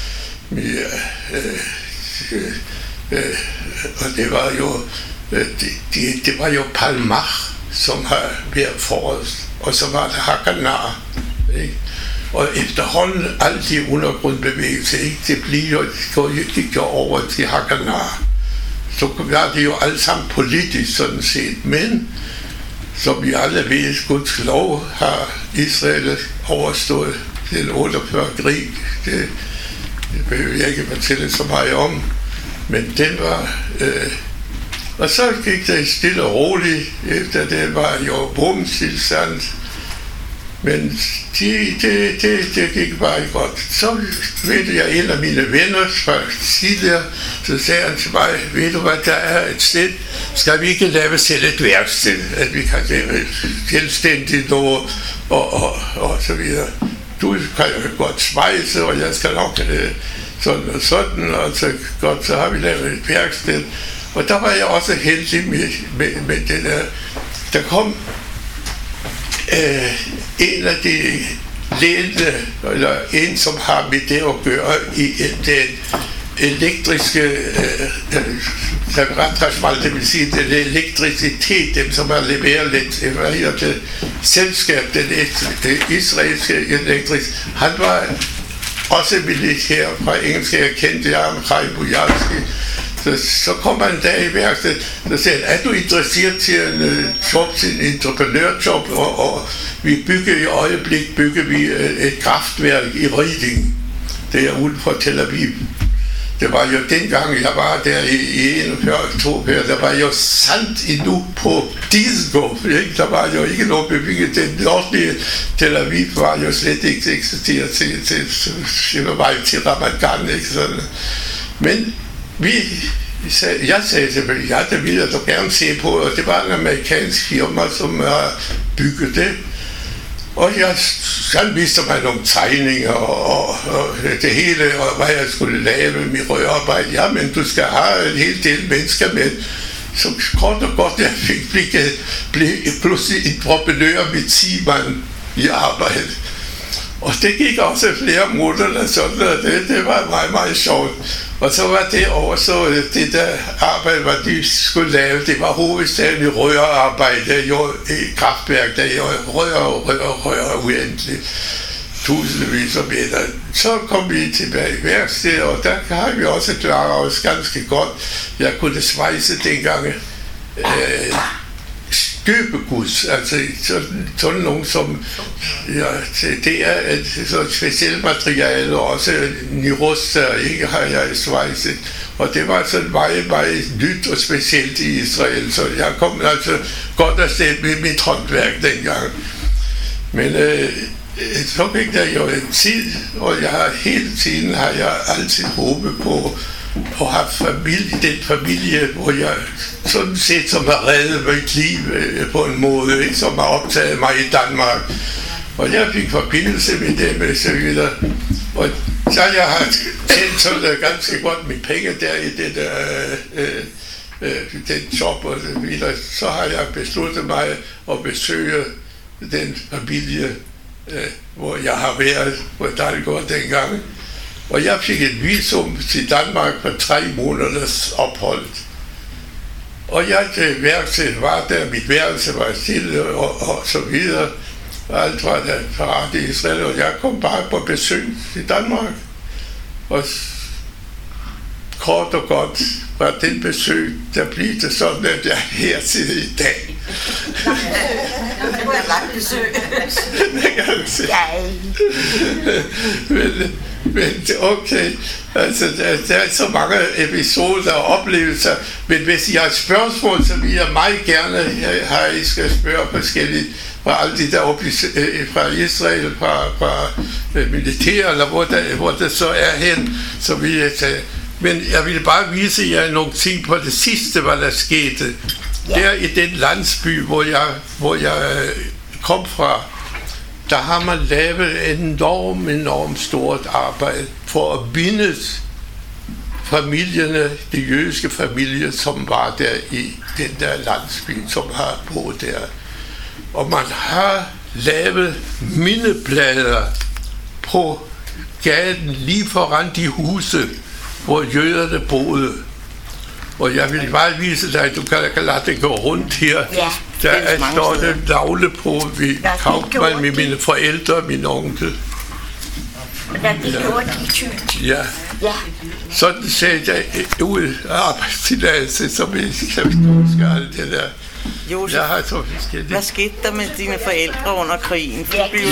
Og det var jo det var jo Palmach, som har været forrest, og så var det Haganah, ikke? Og efterhånden alle de undergrundbevægelser, ikke? Det gik jo over til Haganah. Så var det jo alt sammen politisk sådan set, men som vi alle ved, Guds lov har Israel overstået den 48 krig. Det behøver jeg ikke fortælle så meget om, men den var. Og så gik det stille og roligt, efter det var jo våbenstilstand. Men det gik bare ikke godt. Så ved jeg, en af mine venner fra tidligere, så sagde han til mig, ved du hvad, der er et sted, skal vi ikke lave selv et værksted, at vi kan lave selvstændigt og så videre. Du kan jo godt svejse, og jeg skal nok sådan, og så godt, så har vi lavet et værksted. Og der var jeg også heldig med det der. Der kom en af de ledende, eller en, som har med det at gøre i den elektriske det vil sige den elektricitet, dem som har leveret lidt, hvad hedder det, selskab, det israelske elektrisk. Han var også militær fra engelsk, jeg kendte ham, Chaim Bujalski. Så kom han en dag i værkstedet, og sagde, er du interesseret til en job, en entreprenørjob, og vi bygger i øjeblik, et kraftværk i Rieding, det er uden for Tel Aviv. Det var jo dengang, jeg var der i 41, der var jo sandt endnu på Disco, ikke? Der var jo ikke noget bebygget. Den nordlige Tel Aviv var jo slet ikke eksisteret til vej til Ramat Gan, ikke sådan. Men jeg sagde selvfølgelig, ja, det ville jeg da gerne se på, og det var en amerikansk firma, som har bygget det. Og han viste mig nogle tegninger og det hele, og hvad jeg skulle lave med rørarbejde. Ja, men du skal have en hel del mennesker med. Så kort og godt, jeg blev pludselig entreprenør med 10 mand i arbejde. Og det gik også flere måneder, sådan, og det var meget, meget sjovt. Og så var det også det der arbejde, hvad de skulle lave, det var hovedsagen i rørarbejde, jo i kraftværk, der jo rør uendeligt, tusindvis af meter. Så kom vi tilbage i værksted, og der har vi også klaret os ganske godt. Jeg kunne svejse dengang støbegods, altså sådan nogen som, ja, det er et sådan specielt materiale, og også nyruster, ikke har jeg svejset, og det var sådan meget, meget nyt og specielt i Israel, så jeg kom altså godt afsted med mit håndværk dengang. Men så gik der jo en tid, og hele tiden har jeg altid håbet på at have den familie, hvor jeg sådan set som har reddet mit liv på en måde, ikke, som har optaget mig i Danmark. Og jeg fik forbindelse med dem og så videre. Og så jeg har tjent sådan ganske godt mine penge der i det der, den job og så videre. Så har jeg besluttet mig at besøge den familie, hvor jeg har været på Dalgård dengang. Og jeg fik et visum til Danmark for 3 måneders ophold. Og jeg til værkstedet var der, mit værelse var stille og så videre. Og alt var der parat i Israel, og jeg kom bare på besøg til Danmark. Og kort og godt var den besøg, der blev det sådan, at jeg er her til i dag. Det var et langt besøg. Det kan du se. Men okay, altså der er så mange episoder og oplevelser, men hvis I har et spørgsmål, så vil jeg meget gerne have, at I skal spørge forskelligt fra alle de der fra Israel, fra militæret, eller hvor der så er hen, så vil jeg tage. Men jeg vil bare vise jer nogle ting på det sidste, hvad der skete. Ja. Der i den landsby, hvor jeg kom fra, der har man lavet enormt stort arbejde for at binde familierne, de jødiske familier, som var der i den der landsby, som har boet der. Og man har lavet mindeplader på gaden lige foran de huse, hvor jøderne boede. Og jeg vil bare vise dig, at du kan lade det gå rundt her. Ja, der er stået navle på ved Kaufmann med mine forældre og min onkel. Ja, det gjorde de tydeligt. Ja. Ja. Sådan sagde jeg ud af arbejdstilladelse, som vi skal huske alt det der. Josef, jeg har så forskelligt. Hvad skete der med dine forældre under krigen?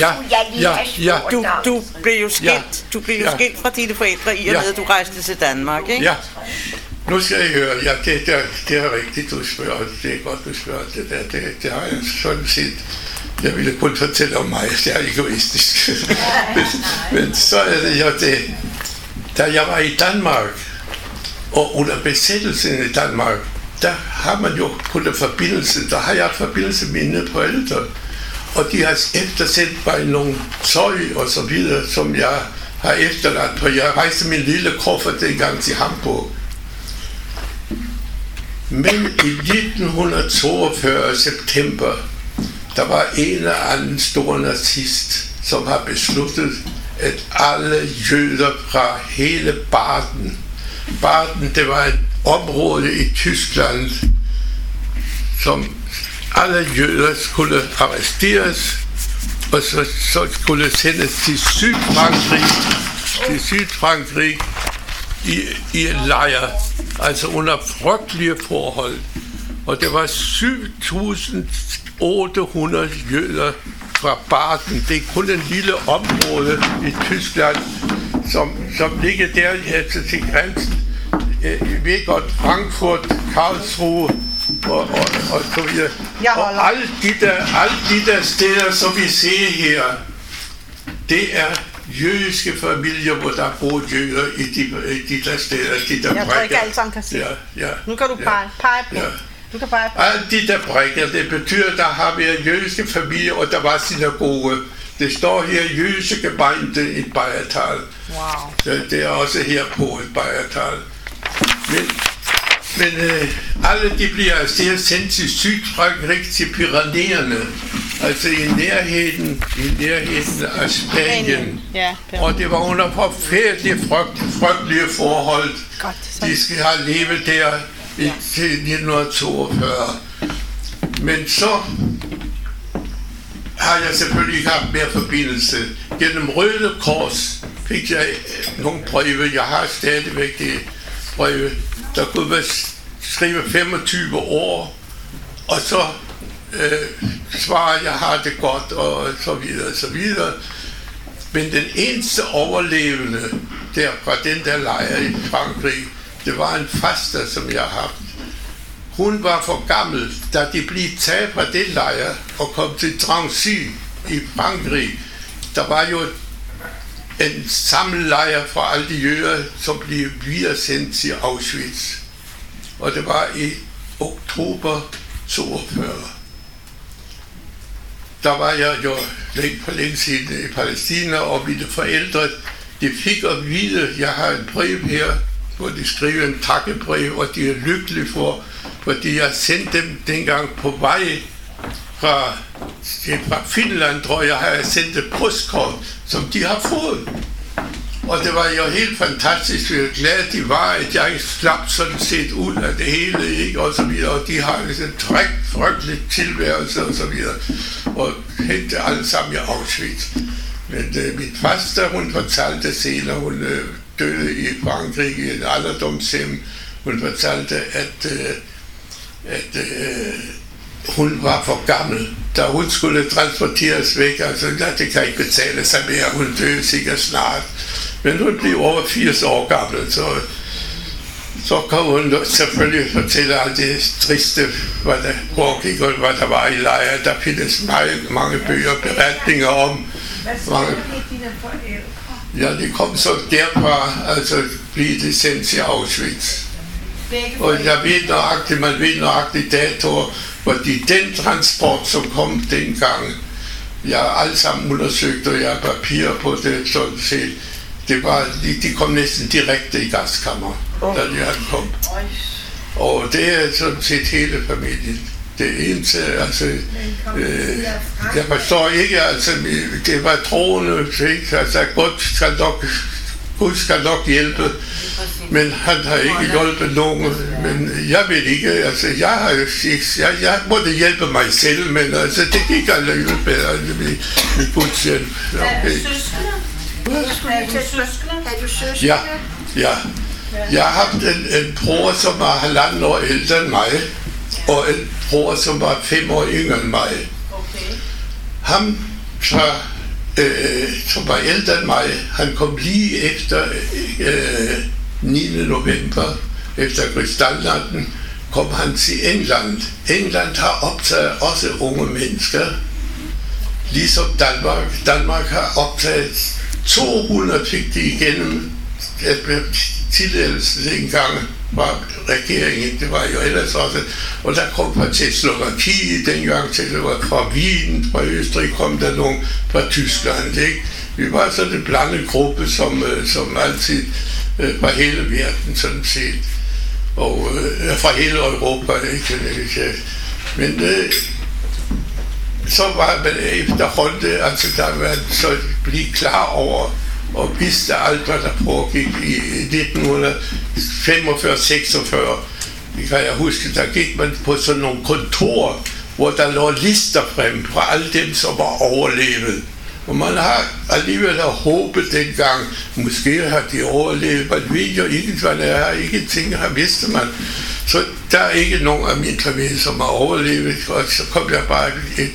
Du blev jo skilt. Du blev jo skilt fra dine forældre i og med, at du rejste til Danmark, ikke? Ja. Nu skal I høre, ja, det er rigtigt, du spørger. Det er godt, du spørger det der. Det har jeg sådan set. Jeg ville kun fortælle om mig, det er egoistisk. Men så er det jo det. Da jeg var i Danmark, og under besættelsen i Danmark, der har man jo kun forbindelse. Der har jeg forbindelse med mine forældre. Og de har eftersendt mig nogle tøj og så videre, som jeg har efterladt. For jeg rejste min lille kuffert dengang til Hamburg. Men i 1942 september, der var en eller anden stor nazist, som har besluttet, at alle jøder fra hele Baden, det var et område i Tyskland, som alle jøder skulle arresteres, og så skulle sendes til Sydfrankrig i en lejr, altså under frygtelige forhold. Og det var 7.800 jøder fra Baden. Det er kun en lille område i Tyskland, som ligger der altså til grænsen. Jeg ved godt, Frankfurt, Karlsruhe og så videre. Og alle de der steder, som vi ser her, det er jødiske familier, hvor der bor jøder i de der steder, de der jeg tror ikke alle sammen kan se. Ja. Nu kan du pege på. Ja. Du kan pege på. Alle de der brækker, det betyder, at der har været jødiske familier, og der var synagoge. Det står her, jødiske gemeinde i Bayertal. Wow. Det er også her på i Bayertal. Men alle de bliver altså sendt til Sydfrankrig, til Pyrenæerne, altså i nærheden af Spanien. Ja, og det var under frygtelige forhold. Godt, de skal have levet der til 1942. Men så har jeg selvfølgelig ikke haft mere forbindelse. Gennem Røde Kors fik jeg nogle breve. Jeg har stadigvæk det breve. Der kunne være skrive 25 år, og så svarer, jeg har det godt, og så videre, så videre. Men den eneste overlevende der fra den der lejr i Frankrig, det var en faster, som jeg har haft. Hun var for gammel, da de blev taget fra den lejr og kom til Drancy i Frankrig. Der var jo en sammenlejr fra alle de jøder, som blev videresendt til Auschwitz. Og det var i oktober 42. Der var jeg jo for længe siden i Palæstina, og mine forældre, de fik at vide, jeg har et brev her, hvor de skriver en takkebrev, og de er lykkelige for, fordi jeg sendte dem dengang på vej fra Finland, tror jeg, har jeg sendt et postkort, som de har fået. Og det var jo helt fantastisk, hvor glade de var, at jeg slap sådan set ud af det hele, ikke, og så videre, og de har en frygtelig tilværelse, og så videre, og hentede alle sammen i Auschwitz. Men min faster, hun fortalte senere, hun døde i Frankrig i en alderdomshjem, hun fortalte, at hun var for gammel, da hun skulle transporteres væk, altså det kan ikke betale sig mere, hun døde sikkert snart. Men hun blev over 80 år gammel, så kan hun selvfølgelig fortælle alt det triste, hvad der foregik og hvad der var i lejre. Der findes mange bøger og beretninger om. Hvad siger dine forældre? Ja, de kom så derfra, altså blev det sendt til Auschwitz. Og jeg ved nøjagtigt, man ved nøjagtigt datoer, fordi den transport, som kom dengang, jeg har alle sammen undersøgt, og jeg har papirer på det, sådan set. Det var, de kom næsten direkte i gaskammer, da de kom. Og det er sådan set hele familien. Det eneste, altså, jeg forstår ikke, altså, det var troende, ikke? Altså, Gud skal nok hjælpe, men han har ikke hjulpet nogen, men jeg ved ikke, altså, jeg måtte hjælpe mig selv, men altså, det gik aldrig bedre med Guds hjælp. Okay. Ja. Jeg har haft en bror, som var 1,5 år ældre end mig, og en bror, som var 5 år yngre end mig. Okay. Ham, som var ældre end mig, han kom lige efter 9. november efter krystalnatten, kom han til England. England har optaget også unge mennesker, ligesom Danmark. Danmark har optaget 200 fik de igennem tilladelse dengang var regeringen, det var jo ellers også, og der kom fra Tjekkoslovakiet dengang, til det var fra Wien, fra Østrig kom der nogen fra Tyskland, ikke? Vi var sådan en blandet gruppe, som altid fra hele verden sådan set, og fra hele Europa, ikke? Men så var man efterhånden, altså der var så blive klar over, og vidste alt, hvad der pågik i 1945-46. Det kan jeg huske, der gik man på sådan nogle kontorer, hvor der lå lister frem fra alle dem, som var overlevet. Og man har alligevel håbet dengang, måske har de overlevet, man ved jo ikke, hvad det er, ingenting har vidst man. Så der er ikke nogen af mine familier, som har overlevet, og så kom jeg bare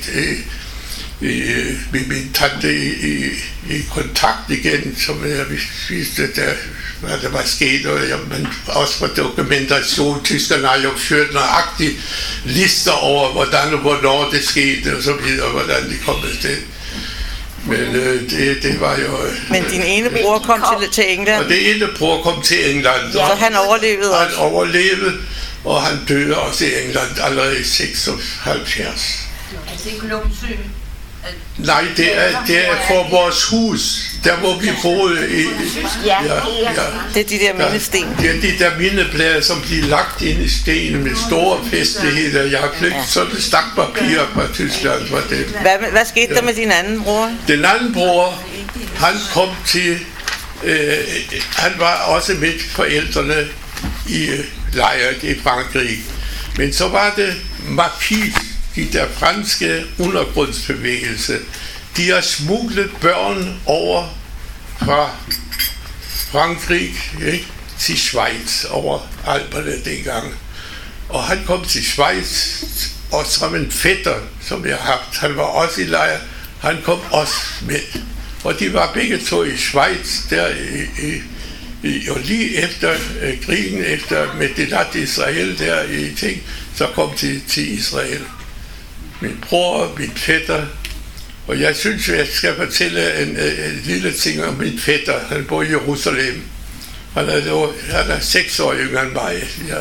med min tante i kontakt igen, som jeg vidste, hvad der var sket, og men også for dokumentation. Tyskerne har jo ført nøjagtigt lister over, hvordan og hvornår det skete, og så videre, hvordan de kom til. Men det var jo... Men din ene bror kom til England? Og det ene bror kom til England. Så han overlevede også? Han overlevede, og han døde også i England allerede i 76. Er det Glumsø? Nej, det er for vores hus, der hvor vi boede i. Ja. Det er de der mindesten. Det er de der mindeplader, som bliver lagt ind i stenen med store festligheder. Jeg har flyttet sådan stak papir fra Tyskland. Hvad skete der med din anden bror? Den anden bror, han kom til, han var også med forældrene i lejret i Frankrig. Men så var det Marquis, de der franske undergrundsbevægelse, de har smuglet børn over fra Frankrig, ikke, til Schweiz, over Alperne dengang. Og han kom til Schweiz, og som en fætter, som jeg har haft, han var også i lejr, han kom også med. Og de var begge to i Schweiz, der og lige efter krigen, efter Medinet Israel, der i ting, så kom de til Israel. Min bror, min fætter, og jeg synes, jeg skal fortælle en lille ting om min fætter. Han bor i Jerusalem. Han er 6 år yngre end mig. Ja.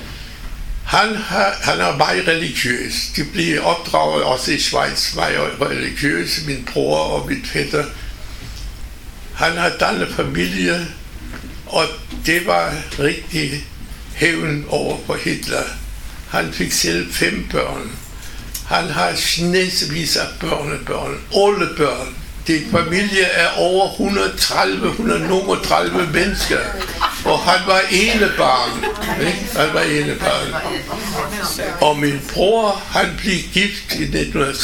Han er meget religiøs. De blev opdraget også i Schweiz, meget religiøs, min bror og min fætter. Han har dannet familie, og det var rigtig hævn over for Hitler. Han fik selv 5 børn. Han har snedsvis af børnebørn, alle børn. Det familie er over 130 mennesker, og han var enebarn. Han var enebarn. Og min bror, han blev gift i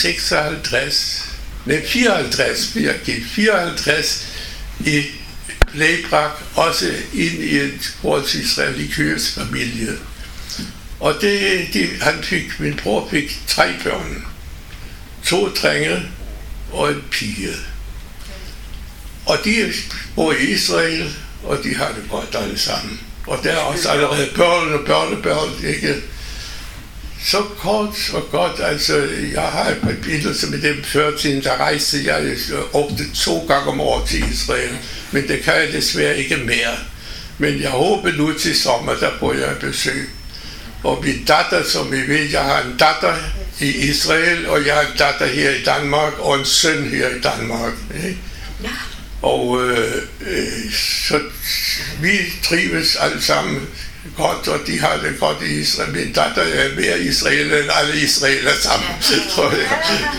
54 i Bleibrach, også ind i en forholdsvis religiøs familie. Og min bror fik 3 børn. 2 drenge og en pige. Og de bor i Israel, og de har det godt alle sammen. Og der er også allerede børn og børnebørn, ikke? Så kort og godt, altså jeg har et forbindelse med dem før tiden, der rejste jeg ofte 2 gange om året til Israel. Men det kan jeg desværre ikke mere. Men jeg håber nu til sommer, der får jeg besøg. Og min datter, som I ved, jeg har en datter i Israel, og jeg har en datter her i Danmark, og en søn her i Danmark. Ikke? Ja. Og så vi trives alle sammen godt, og de har det godt i Israel. Min datter er mere Israel end alle israeler sammen, tror jeg.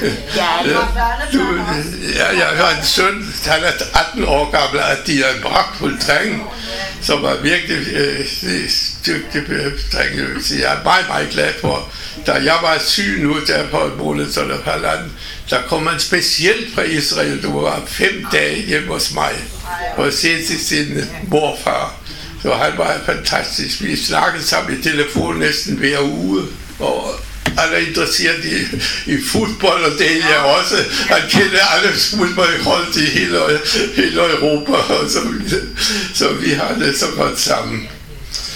Jeg har en søn, han er 18 år gammel, og de er en pragtfuld dreng, som er virkelig dygtig dreng. Jeg er meget, meget glad for. Da jeg var syg nu, der på en måned, så der kom man specielt fra Israel. Du var 5 dage hjemme hos mig, og se til sin morfar. Så han var fantastisk. Vi snakkede sammen i telefon næsten hver uge, og han er interesseret i fodbold, og det er jeg også. Han kender alle fodboldhold i hele Europa, og så vi har det så godt sammen.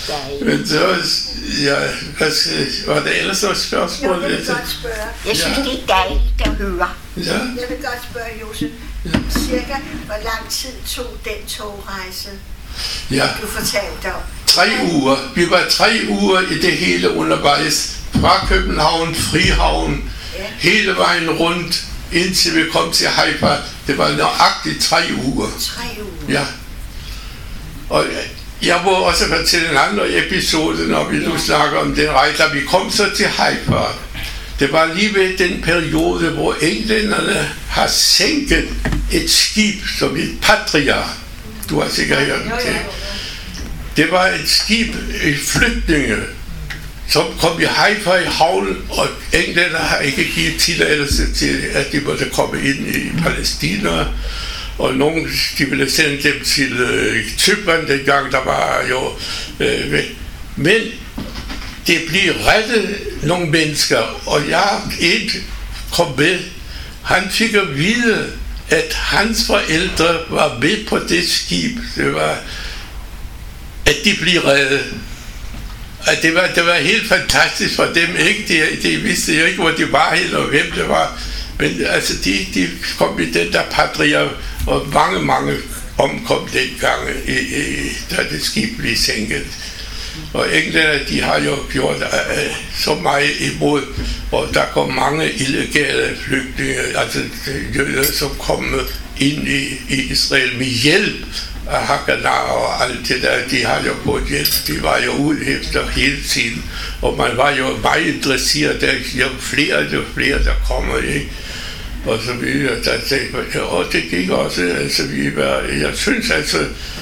Men så, ja, var det ellers noget spørgsmål? Jo, jeg vil godt spørge. Jeg synes, det er dejligt at høre. Ja. Jeg vil godt spørge, Josef. Cirka, hvor lang tid tog den togrejse, du fortalte om? 3 uger. Vi var 3 uger i det hele undervejs. Fra København, Frihavn, hele vejen rundt, indtil vi kom til Haifa. Det var nøjagtigt 3 uger. 3 uger? Ja. Og jeg må også fortælle en anden episode, når vi nu snakker om den rejse. Da vi kom så til Haifa, det var lige ved den periode, hvor englænderne har sænket et skib som et Patria. Du har sikkert hørt det. Det var et skib i flygtninge, som kom i Haifa i havnen, og englænderne har ikke givet tilladelse til, at de måtte komme ind i Palæstina. Og nogen, de ville sende dem til Cypern dengang, der var jo... men det blev rettet nogle mennesker, og jeg ikke kom med. Han fik at vide, at hans forældre var med på det skib. Det var, at de blev reddet. At det var helt fantastisk for dem, ikke? De vidste jo ikke, hvor de var hen og hvem det var. Men altså, de kom i den der Patria, og mange omkom dengang, da det skib blev sænket. Og englænder, de har jo gjort så meget imod, og der kom mange illegale flygtninge, altså jøder, som kom ind i Israel med hjælp af Haganah og alt det der. De har jo fået hjælp, de var jo ude efter hele tiden, og man var jo meget interesseret, der jo flere der kommer, ikke? Og så videre, og det gik også, altså jeg synes altså,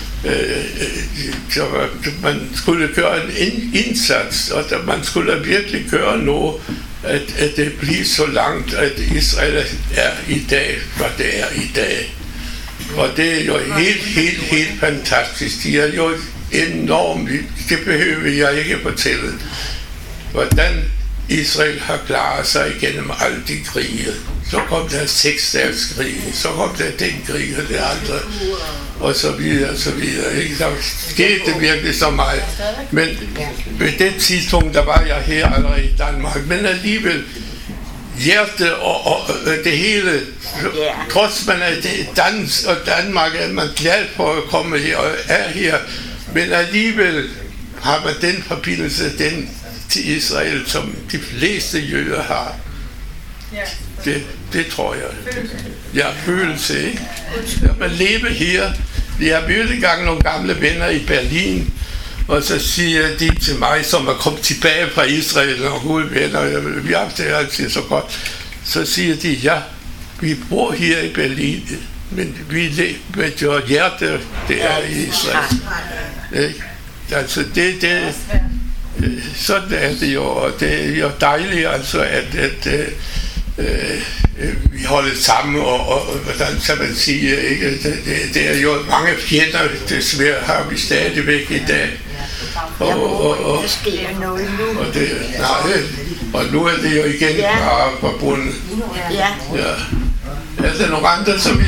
man skulle gøre en indsats, og man skulle virkelig gøre noget, at det bliver så langt, at Israel er i dag, hvad det er i dag. Og det er jo helt fantastisk. De er jo enormt, det behøver jeg ikke fortælle, hvordan Israel har klaret sig igennem alle de krige. Så kom der 6-dagskrig, så kom der den krig og det andre, og så videre, og så videre. Ikke? Der skete virkelig så meget. Men ved det tidspunkt, der var jeg her allerede i Danmark, men alligevel hjerte og det hele, trods man er dans og Danmark, er man glad for at komme her og er her, men alligevel har man den forbindelse til Israel, som de fleste jøder har. Det tror jeg. Ja, følelse, ikke? Ja, man lever her. Jeg har mødt engang nogle gamle venner i Berlin, og så siger de til mig, som er kommet tilbage fra Israel, og gode venner, vi har det altid så godt, så siger de, ja, vi bor her i Berlin, men vi lever med hjerte, det er i Israel. Ikke? Altså, sådan er det jo, og det er jo dejligt, altså, at vi holder sammen, og hvordan skal man sige, ikke? Det er jo mange fjender, desværre har vi stadigvæk i dag. Og nu er det jo igen bare forbundet. Ja. Er der nogle andre, som...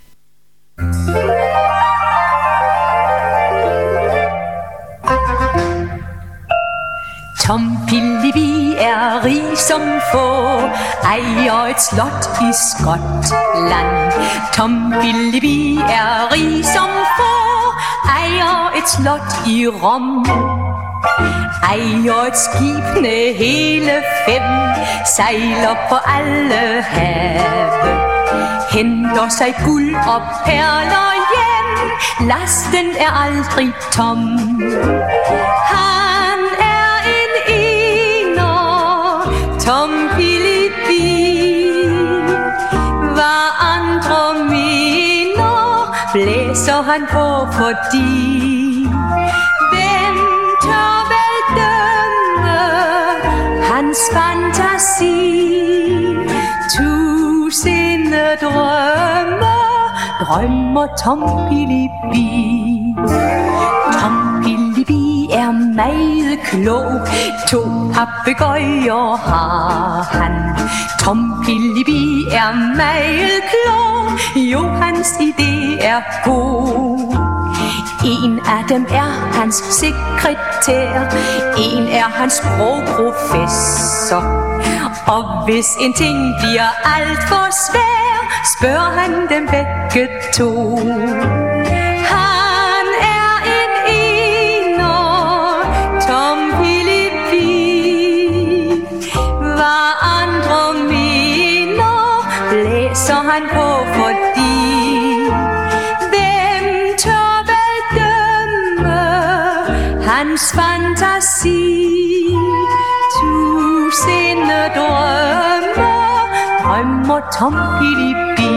Tom Pillevi er rig som få, ejer et slot i Skotland. Tom Pillevi er rig som få, ejer et slot i Rom. Ejer et skib med hele 5, sejler på alle have. Henter sig guld og perler hjem, lasten er aldrig tom. Han er en ener, Tom Pillevi. Hvad andre mener, blæser han på, fordi hvem tør vel dømme hans fantasi? Tusinde drømmer Tom Pillevi. Tom Pillevi er meget klog, 2 papegøjer har han. Tom Pillevi er meget klog, jo hans idé er god. En af dem er hans sekretær, en er hans sprogprofessor. Og hvis en ting bliver alt for svær, spørger han dem begge to. Han er en ener, Tom Philippi. Hvad andre mener, blæser han på, fordi hvem tør vel dømme hans fantasi? Tusinde drømmer Tom Philippi.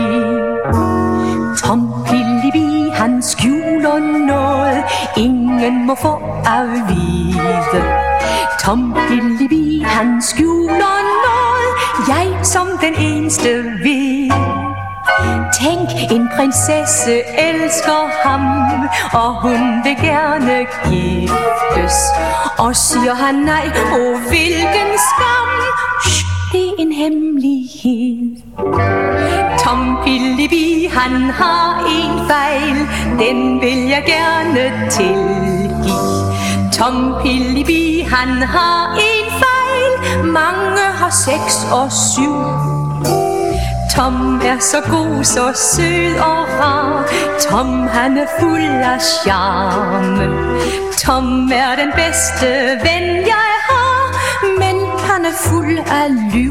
Tom Philippi, han skjuler noget, ingen må få at vide. Tom Philippi, han skjuler noget, jeg som den eneste ved. Tænk, en prinsesse elsker ham, og hun vil gerne giftes. Og siger han nej, hvilken skam. Shh, det er en hemmelighed. Tom Philippi, han har en fejl, den vil jeg gerne tilgive. Tom Philippi, han har en fejl, mange har 6 og 7. Tom er så god, så sød og rar. Tom, han er fuld af charme. Tom er den bedste ven, jeg har, men han er fuld af lyv.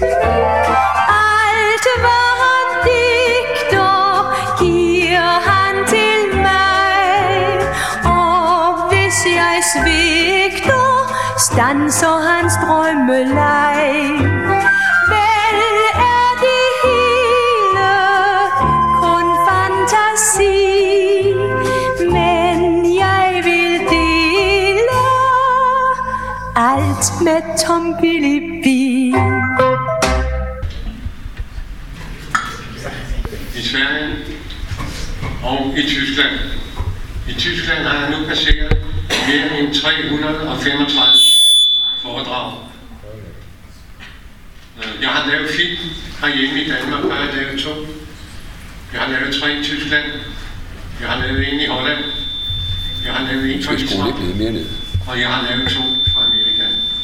Alt hvad han digter, giver han til mig. Og hvis jeg svigter, standser hans drømmeleg. Alt med Tom Philippi. I Sverige og i Tyskland. I Tyskland har jeg nu passeret mere end 335 foredrag. Jeg har lavet film herhjemme i Danmark, har jeg lavet 2. Jeg har lavet 3 i Tyskland. Jeg har lavet en i Holland. Jeg har lavet en fra Israel. Og jeg har lavet 2 fra Amerika.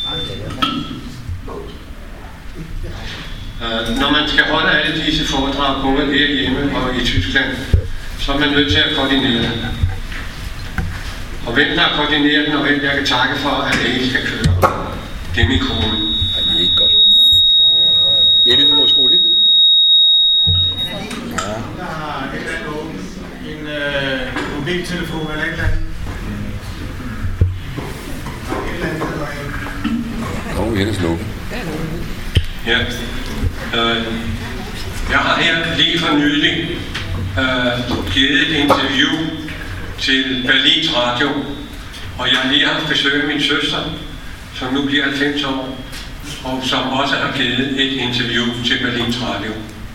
Når man skal holde alle disse foredrag, både herhjemme og i Tyskland, så er man nødt til at koordinere det. Og hvem der har koordineret den, og hvem jeg kan takke for, at det ikke skal køre, det er min kone. Det er ikke godt. Jeg er nødt til at skrue lidt ned. Der har en mobiltelefon eller et eller andet. Hendes lukke. Ja. Jeg har her lige for nylig givet et interview til Berlins Radio, og jeg har lige haft besøg af min søster, som nu bliver 90 år, og som også har givet et interview til Berlins Radio.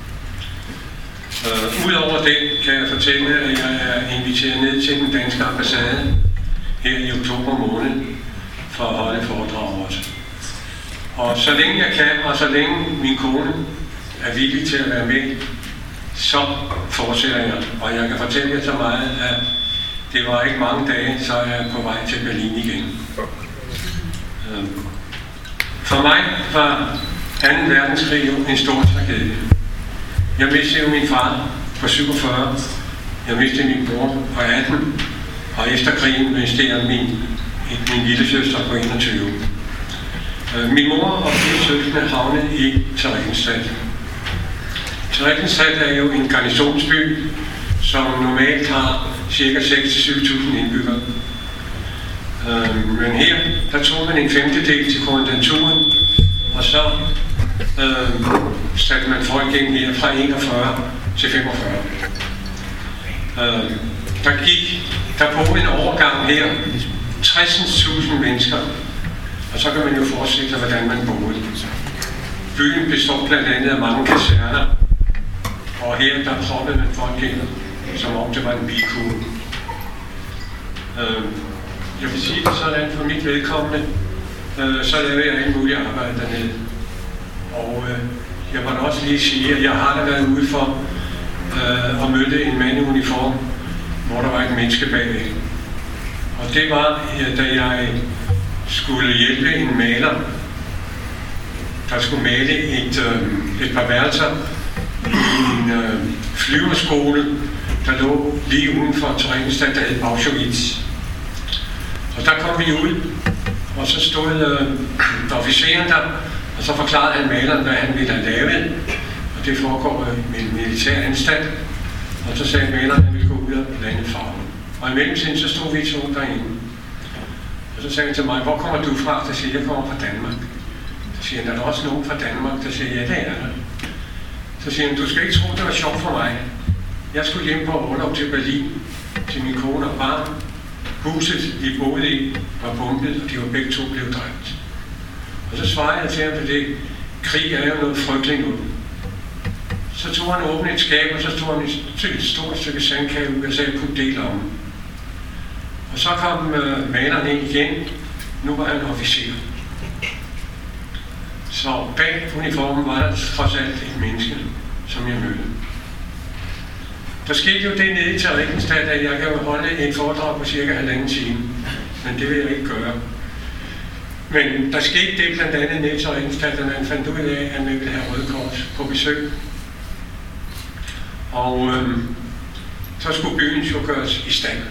Udover det kan jeg fortælle, at jeg er inviteret ned til den danske ambassade her i oktober måned for at holde foredrag også. Og så længe jeg kan, og så længe min kone er villig til at være med, så fortsætter jeg. Og jeg kan fortælle jer så meget, at det var ikke mange dage, så er jeg på vej til Berlin igen. For mig var 2. verdenskrig jo en stor tragedie. Jeg mistede jo min far på 47. Jeg mistede min bror på 18. Og efter krigen mistede jeg min lille søster på 21. Min mor og 4 søskende havnede i Theresienstadt. Theresienstadt er jo en garnisonsby, som normalt har ca. 6-7.000 indbyggere. Men her, der tog man en 1/5 til kommandanturen, og så satte man folk ind her fra 41 til 45. Der boede en overgang her 60.000 mennesker, og så kan man jo forestille sig, hvordan man boede. Byen består blandt andet af mange kaserner, og her der proppede man folk ind, som om det var en bikugle. Jeg vil sige det sådan, for mit vedkommende, så lavede jeg ikke muligt arbejde dernede. Og jeg må da også lige sige, at jeg har da været ude for at møde en mand i uniform hvor der var et menneske bagved. Og det var, da jeg skulle hjælpe en maler, der skulle male et par værelser i en flyverskole, der lå lige uden for Theresienstadt, der hed Auschwitz. Og der kom vi ud, og så stod officeren der, og så forklarede han maleren, hvad han ville have lavet. Og det foregår med en militær anstalt. Og så sagde maleren, at han ville gå ud og blande farven. Og i mellemtiden så stod vi to derinde. Og så sagde han til mig, hvor kommer du fra? Så siger jeg, kommer fra Danmark. Så siger han, er der også nogen fra Danmark? Så siger jeg, ja, det er der. Så siger han, du skal ikke tro, det var sjovt for mig. Jeg skulle hjem på overlov til Berlin, til min kone og barn. Huset, vi boede i, var bombet, og de var begge to blevet dræbt. Og så svarede jeg til ham, at det krig er jo noget frygteligt nu. Så tog han åbnet et skab, og så tog han et stort stykke sandkage ud og sagde, put del om. Og så kom maleren ind igen. Nu var han officer. Så bag uniformen var der trods alt et menneske, som jeg mødte. Der skete jo det nede i Theresienstadt, at jeg kan holde et foredrag på cirka 1,5 time. Men det vil jeg ikke gøre. Men der skete det blandt andet nede i Theresienstadt, at man fandt ud af, at man ville have Røde Kors på besøg. Og så skulle byen jo gøres i stand.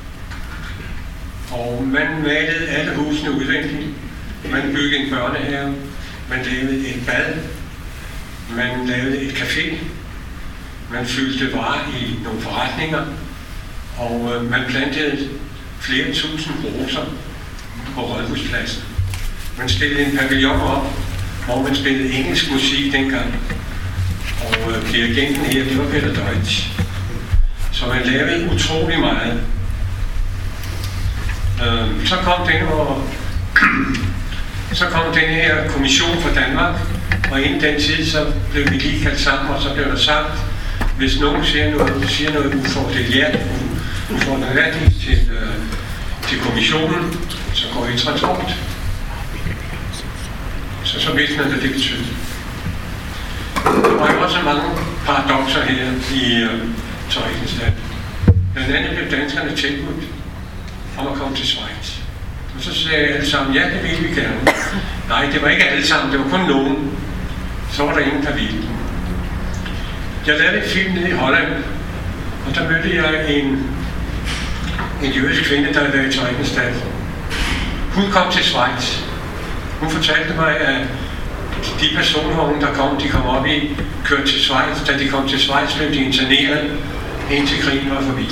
Og man malede alle husene udvendigt. Man byggede en børnehave. Man lavede et bad. Man lavede et café. Man fyldte varer i nogle forretninger. Og man plantede flere tusind roser på Rådhuspladsen. Man stillede en pavillon op, hvor man spillede engelsk musik dengang. Og dirigenten her, det var Peter Deutsch. Så man lavede utrolig meget. Så kom den her kommission fra Danmark, og inden den tid, så blev vi lige kaldt sammen, og så blev der sagt, hvis nogen siger noget ufordelagtigt til kommissionen, så går I transport. Så vidste man, hvad det betød. Der var jo også mange paradokser her i Theresienstadt. Blandt andet blev danskerne tilbudt om at komme til Schweiz. Og så sagde alle sammen, ja, det ville vi gerne. Nej, det var ikke alle sammen, det var kun nogen. Så var der ingen, der ville. Jeg lavede et film nede i Holland, og der mødte jeg en jødisk kvinde, der havde været i Theresienstadt. Hun kom til Schweiz. Hun fortalte mig, at de personvogne, der kom, de kom op i, kørte til Schweiz. Da de kom til Schweiz, blev de interneret, indtil krigen var forbi.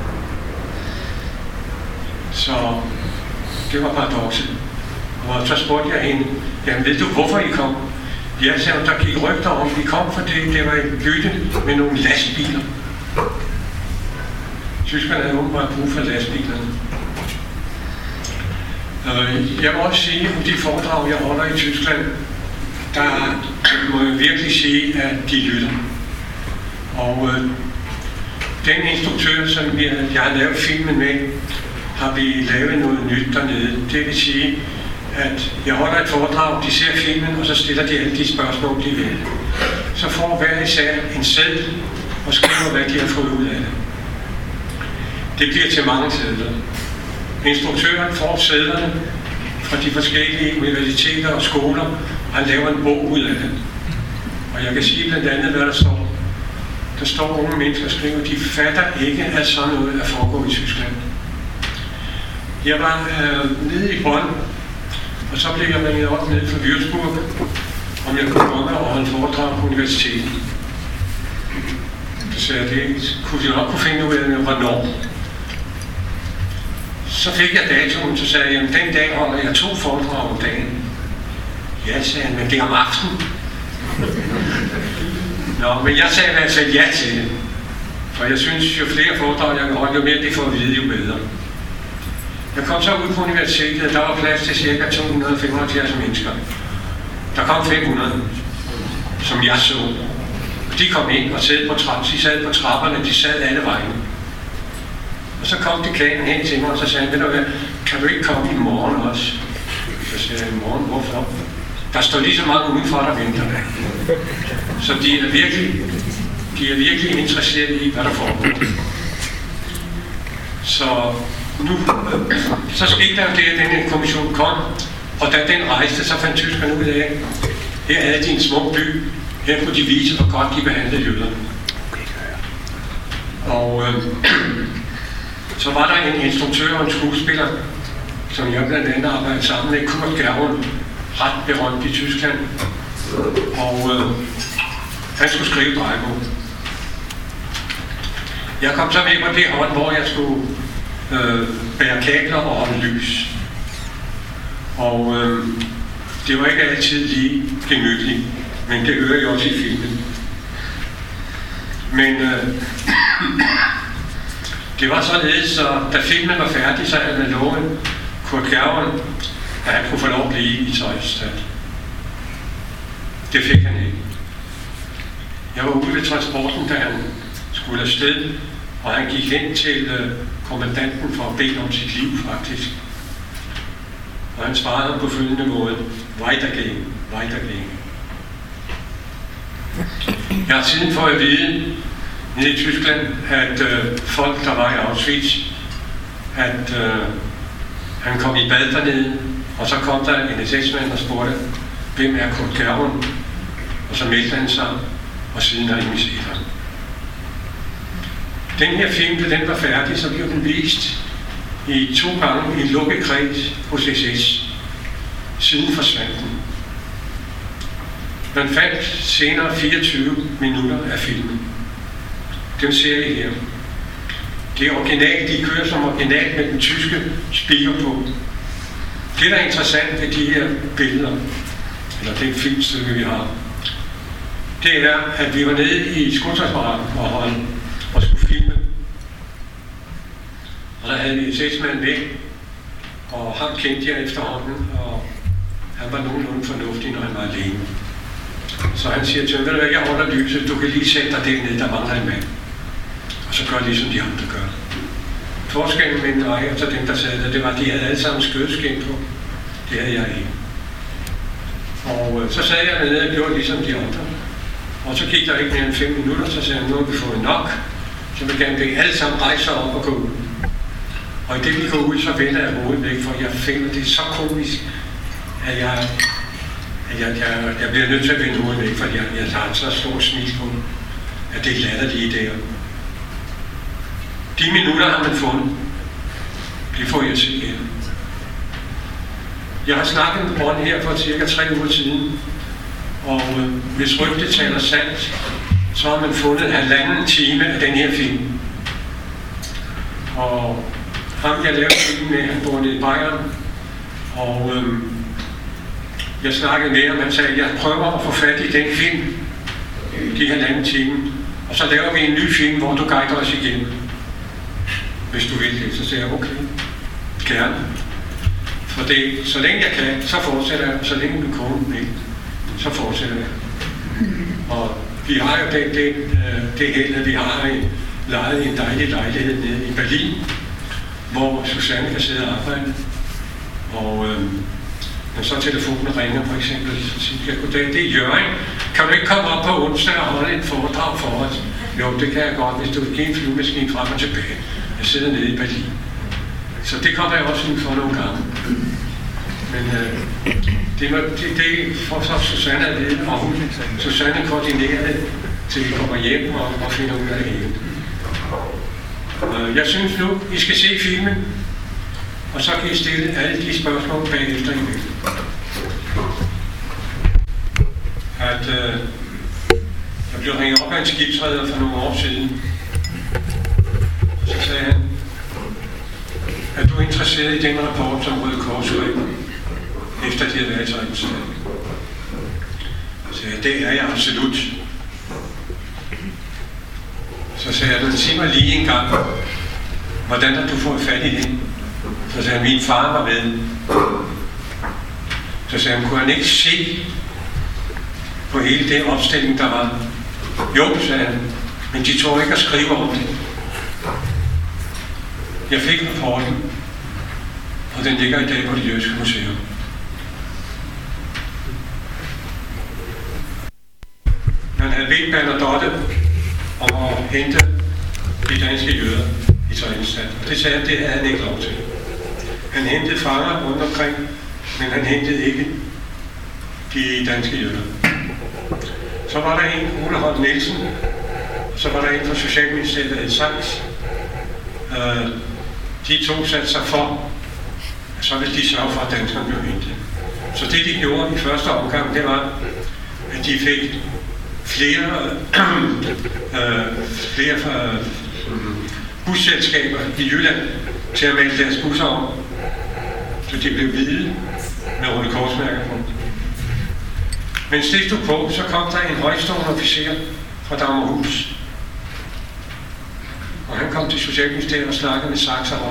Så det var paradokset. Og så spurgte jeg hende, jamen ved du, hvorfor I kom? Ja, sagde hun, der gik rygter om, vi kom, fordi det var et bytte med nogle lastbiler. Tyskerne havde åbenbart brug for lastbilerne. Jeg må også sige, at de foredrag, jeg holder i Tyskland, der må jeg virkelig sige, at de lytter. Og den instruktør, som jeg har lavet filmen med, har vi lavet noget nyt dernede. Det vil sige, at jeg holder et foredrag, de ser filmen, og så stiller de alle de spørgsmål, de vil. Så får hver især en seddel og skriver, hvad de har fået ud af det. Det bliver til mange sædler. Instruktøren får sædlerne fra de forskellige universiteter og skoler, og han laver en bog ud af det. Og jeg kan sige blandt andet, hvad der står. Der står unge mennesker og skriver, de fatter ikke, at sådan noget er foregået i Tyskland. Jeg var nede i Bonn, og så blev jeg ringet op nede fra Würzburg, om jeg kunne komme og holde foredrag på universitetet. Så sagde jeg, det kunne jeg nok kunne finde ud af, hvornår. Så fik jeg datoen, så sagde jeg, jamen den dag holder jeg 2 foredrag om dagen. Ja, sagde han, men det er om aftenen. Nå, men jeg sagde altså ja til det. For jeg synes, jo flere foredrag jeg kan holde, jo mere det får at vide, jo bedre. Jeg kom så ud på universitetet, og der var plads til ca. 275 mennesker. Der kom 500, som jeg så. Og de kom ind og sad på trapperne, de sad alle vegne. Og så kom dekanen hen til mig, og så sagde han, ved du hvad, kan du ikke komme i morgen også? Så sagde jeg, i morgen, hvorfor? Der står lige så meget udenfor, der venter. Så de er virkelig interesseret i, hvad der foregår. Så nu, så skete der jo det, at denne kommission kom, og da den rejste, så fandt tyskerne ud af, her havde de en smuk by, her kunne de vise, hvor godt de behandlede jøderne. Og så var der en instruktør og en skuespiller, som jeg blandt andet arbejdede sammen med, Kurt Gerhund, ret berømt i Tyskland. Og han skulle skrive drejebog. Jeg kom så med på det hold, hvor jeg skulle bære kabler og holde lys. Og det var ikke altid lige gemytligt, men det hører jeg også i filmen. Men det var således, så da filmen var færdig, så havde man lovet Kurt Gerhund, at han kunne få lov at blive i Tøjestad. Det fik han ikke. Jeg var ude ved transporten, da han skulle afsted, og han gik hen til kommandanten for at bede om sit liv, faktisk. Og han svarede ham på følgende måde: Weitergehen, weitergehen. Jeg har siden fået at vide, nede i Tyskland, at folk, der var i Auschwitz, at han kom i bad dernede, og så kom der en SS-mand og spurgte, hvem er Kurt Gerhund? Og så meldte han sig, og siden har I set ham. Den her film, da den var færdig, så blev den vist i 2 gange i en lukket kreds hos SS. Siden forsvandt den. Man fandt senere 24 minutter af filmen. Den ser I her. Det er originalt, de kører som originalt med den tyske speaker på. Det, der er interessant ved de her billeder, eller det filmstykke, vi har, det er, at vi var nede i Skotøjsbarakken og skulle filme. Og der havde vi en sætsmand med, og ham kendte jeg efterhånden, og han var nogenlunde fornuftig, når han var alene. Så han siger til mig, ved du hvad, jeg holder lyset, du kan lige sætte dig dernede, der mangler en mand. Og så gør ligesom de andre gør. Forskellen mellem mig og så dem, der sad der, det var, at de havde alle sammen skødeskænd på. Det havde jeg ikke. Og så sad jeg nede og gjorde ligesom de andre. Og så gik der ikke mere end 5 minutter, så sagde han, nu har vi fået nok. Så vil gerne bede alle sammen rejse op og gå ud. Og i det vi går ud, så vender jeg hovedet væk, for jeg finder det så komisk, at jeg bliver nødt til at vende hovedet væk, for jeg tager et så stort smil på, at det lader lige der. De minutter har man fundet. Det får jeg se her. Jeg har snakket med Ron her for cirka 3 uger siden, og hvis rygtet taler sandt, så har man fundet 1,5 time af den her film. Og ham jeg lavede film med, han bor nede i Bayern, og jeg snakkede med ham, han sagde, at jeg prøver at få fat i den film, de 1,5 time, og så laver vi en ny film, hvor du guider os igennem. Hvis du vil det, så siger jeg, okay, gerne. For det, så længe jeg kan, så fortsætter jeg, så længe min kone vil, så fortsætter jeg. Og vi har jo det held, at vi har lejet en dejlig lejlighed nede i Berlin, hvor Susanne kan sidde og arbejde. Og når så telefonen ringer for eksempel, så siger jeg, goddag, det er Jørgen. Kan du ikke komme op på onsdag og holde et foredrag for os? Jo, det kan jeg godt, hvis du vil give en flyvemaskine frem og tilbage. Jeg sidder nede i Berlin. Så det kommer jeg også ud for nogle gange. Men det får så Susanne at vide, og Susanne koordinerer det, til vi kommer hjem og finder ud af det hele. Jeg synes nu, I skal se filmen, og så kan I stille alle de spørgsmål bagefter i vil. At jeg blev ringet op af en skibsreder for nogle år siden. Så sagde han, at du er interesseret i den rapport, som Røde Kors skrev, efter de havde været i Tøjestad. Så sagde jeg, det er jeg absolut. Så sagde jeg, sig mig lige en gang, hvordan har du fået fat i det? Så sagde han, min far var med. Så sagde han, kunne han ikke se på hele den opstilling, der var? Jo, sagde han, men de tog ikke at skrive om det. Jeg fik rapporten, og den ligger i dag på Det Jødiske Museum. Man havde bedt Bernadotte om at hente de danske jøder i israelstat. Og det sagde han, det havde han ikke lov til. Han hentede fanger rundt omkring, men han hentede ikke de danske jøder. Så var der en, Ole Holm Nielsen, og så var der en fra Socialministeriet, der hed Sachs. De to satte sig for, så ville de sørge for, at danskerne blev hentet. Så det de gjorde i første omgang, det var, at de fik flere busselskaber i Jylland til at male deres busser om, så de blev hvide med Røde Korsmærker på. Mens det stod på, så kom der en højstående officer fra Dagmarhus. Og han kom til Socialministeriet og snakkede med Sachs om.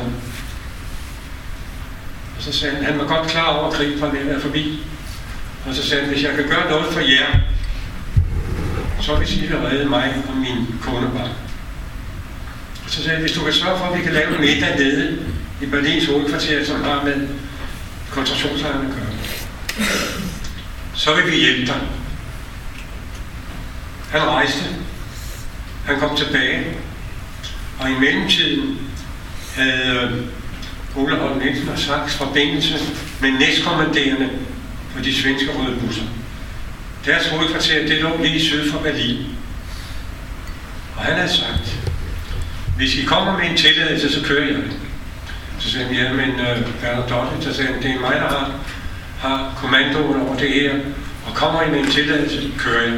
Og så sagde han var godt klar over, at krigen var ved at være forbi. Og så sagde han, hvis jeg kan gøre noget for jer, så vil I redde mig og min kone bare. Og så sagde han, hvis du kan sørge for, at vi kan lave en middag nede i Berlins hovedkvarter, som har med koncentrationslejrene at gøre, så vil vi hjælpe dig. Han rejste. Han kom tilbage. Og i mellemtiden havde Ole Holm Nielsen og Sachs forbindelse med næstkommanderende på de svenske røde busser. Deres hovedkvarter, det lå lige syd for Berlin. Og han havde sagt, hvis I kommer med en tilladelse, så kører jeg det. Så sagde han, ja, men Bernadotte, så sagde han, det er mig, der har kommandoen over det her, og kommer I med en tilladelse, kører jeg.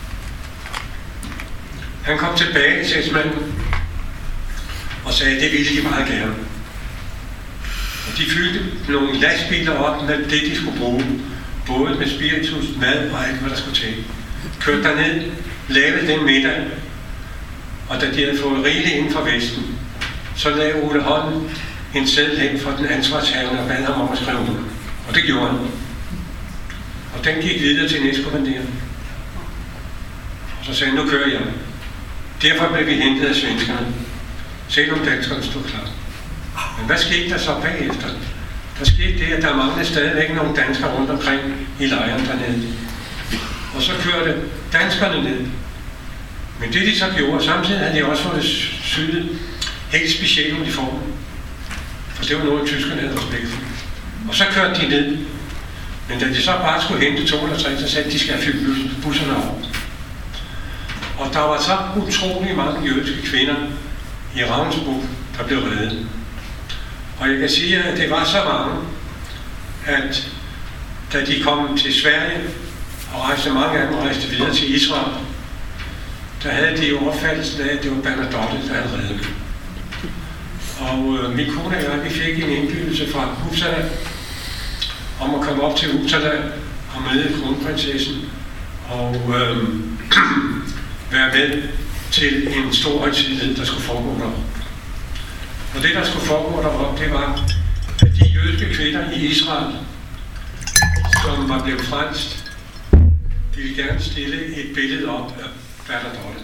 Han kom tilbage, sagsmanden, og sagde, det ville de meget gerne. Og de fyldte nogle lastbiler op med det, de skulle bruge. Både med spiritus, mad og alt, hvad der skulle til. Kørte derned, lavede den middag, og da de havde fået rigeligt inden for Vesten, så lagde Ole Holm en seddel hen for den ansvarshavende og bad ham om at skrive ud. Og det gjorde han. Og den gik videre til næstkommanderende. Og så sagde han, nu kører jeg. Derfor blev vi hentet af svenskerne, selvom danskerne stod klar. Men hvad skete der så bagefter? Der skete det, at der manglede stadigvæk nogle danskere rundt omkring i lejren dernede. Og så kørte danskerne ned. Men det de så gjorde, samtidig havde de også fået syet helt specielle uniformer. For det var noget, tyskerne havde respekt for. Og så kørte de ned. Men da de så bare skulle hente 2 eller 3, så sagde de skal have fyldt busserne over. Og der var så utrolig mange jødiske kvinder i Ravnsbrück, der blev reddet. Og jeg kan sige, at det var så mange, at da de kom til Sverige, og mange af dem rejste videre til Israel, der havde de jo opfattelsen af, at det var Bernadotte, der havde reddet dem. Og min kone og jeg, vi fik en indbydelse fra Uppsala om at komme op til Uppsala og møde kronprinsessen og være med til en stor højtidelighed, der skulle foregå deroppe. Og det, der skulle foregå deroppe, det var, at de jødiske kvinder i Israel, som var blevet frelst, ville gerne stille et billede op af Bernadotte.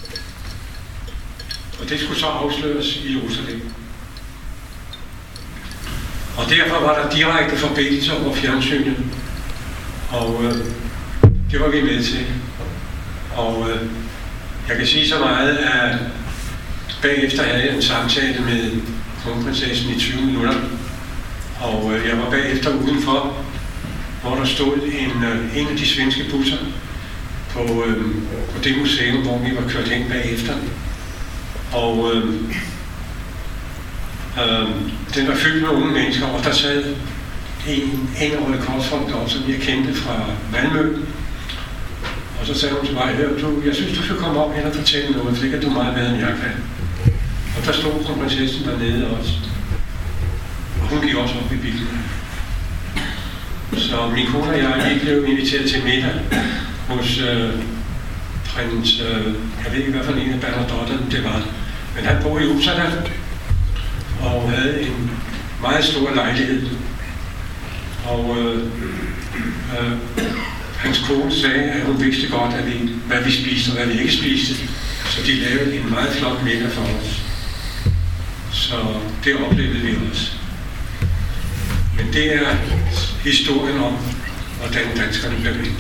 Og det skulle så afsløres i Jerusalem. Og derfor var der direkte forbindelse over fjernsynet. Og det var vi med til. Og jeg kan sige så meget, at bagefter havde jeg en samtale med kronprinsessen i 20 minutter. Og jeg var bagefter udenfor, hvor der stod en af de svenske busser på det museum, hvor vi var kørt hen bagefter. Og den var fyldt med unge mennesker, og der sad en af Røde Korsfolk deroppe, som jeg kendte fra Malmø. Og så sagde hun til mig, jeg synes, du skal komme op hen og fortælle noget, for det kan du meget bedre, end jeg kan. Og der stod kronprinsessen dernede også. Og hun gik også op i bilen. Så min kone og jeg blev inviteret til middag hos prins, jeg ved ikke hvad for en af Bernadotte det var. Men han boede i Uppsala og havde en meget stor lejlighed. Og hans kone sagde, at hun vidste godt, hvad vi spiste og hvad vi ikke spiste. Så de lavede en meget flot middag for os. Så det oplevede vi også. Men det er historien om, hvordan danskerne blev hentet.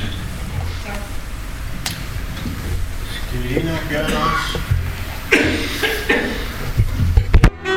Skal vi lige nok gøre det også?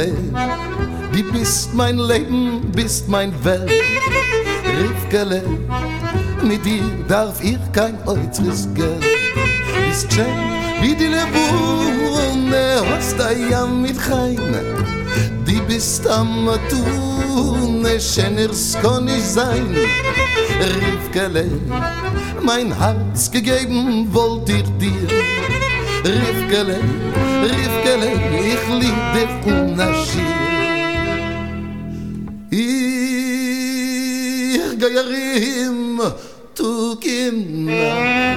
Rivkele, die bist mein Leben, bist mein Welt. Rivkele, mit dir darf ich kein äußeres Geld. Bist schön wie die Lebune, hast ja mit Heine. Die bist am Tune, schöners kann ich sein. Rivkele, mein Herz gegeben wollt ich dir. Rivkele, Rivkele, ich lieb dich unnaschier. Ich geyerim, tu Kinder.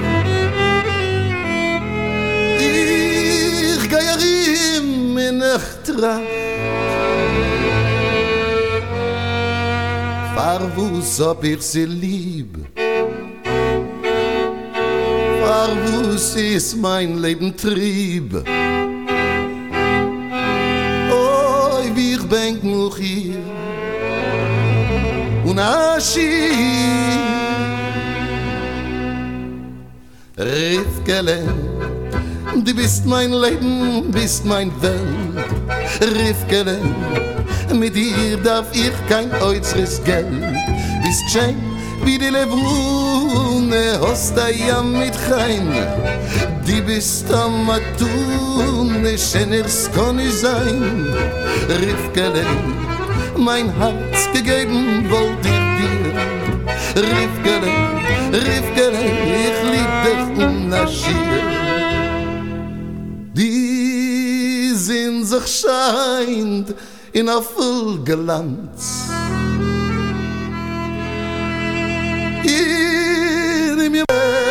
Ich geyerim in Echtracht. Farvus ob ich sie lieb. Farvus ist mein Leben Trieb. Oh, wie ich bin noch hier. Und Aschi Rivkele, du bist mein Leben, bist mein Welt. Rivkele, mit dir darf ich kein äußeres Geld. Bist schön wie die Lebune, hast ja mit Chein. Die bist am Atune, schöners kann ich sein. Rivkele, mein Herz gegeben wollt ich dir. Rivkele, Rivkele, ich lieb dich unnaschier. Die Sinn sich scheint in a voll Glanz. In mir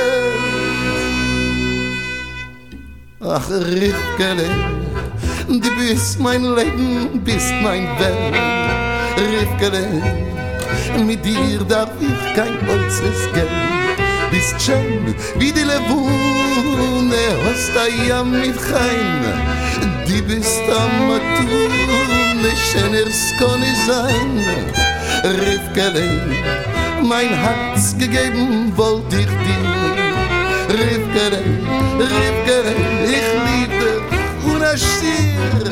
ach Rivkele, du bist mein Leben, bist mein Welt. Rivkele, mit dir darf ich kein äußeres Geld. Bist schön wie die Lebune, hast ja mit Chein. Die bist am Atune, schöners kann ich sein. Rivkele, mein Herz gegeben wollt ich dir. Rivkele, Rivkele, ich lieb dich unnaschier.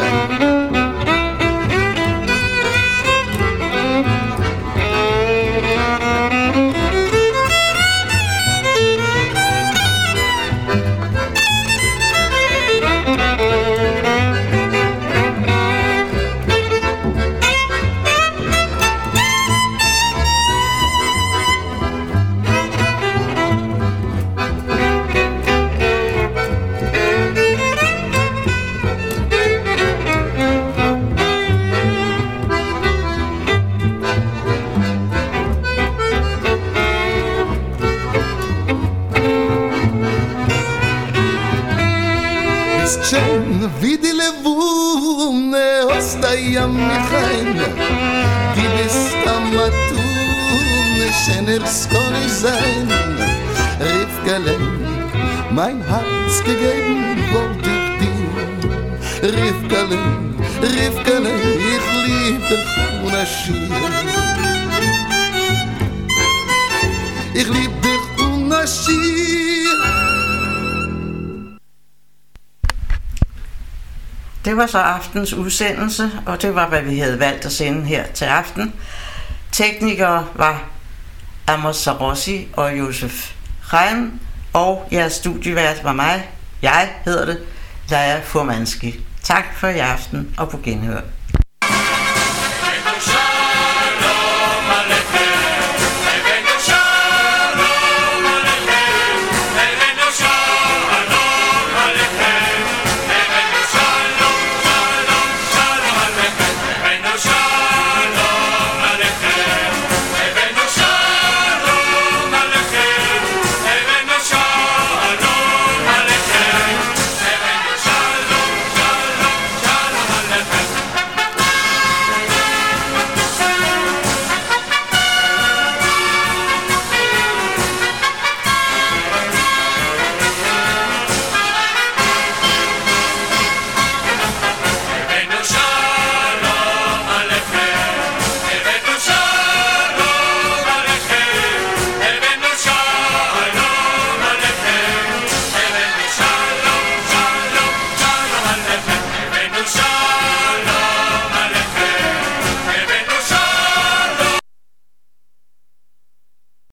Wie die Lebune, hast ja mit Chein. Die bist am Atune, schöners kann ich sein. Rivkele, mein Herz gegeben wollt ich dir. Rivkele, Rivkele, ich lieb dich unnaschier. Ich lieb dich unnaschier. Det var så aftens udsendelse, og det var, hvad vi havde valgt at sende her til aften. Teknikere var Amos Sarossi og Josef Reim, og jeres studievært var mig. Jeg hedder det, Leia Furmanski. Tak for i aften, og på genhør.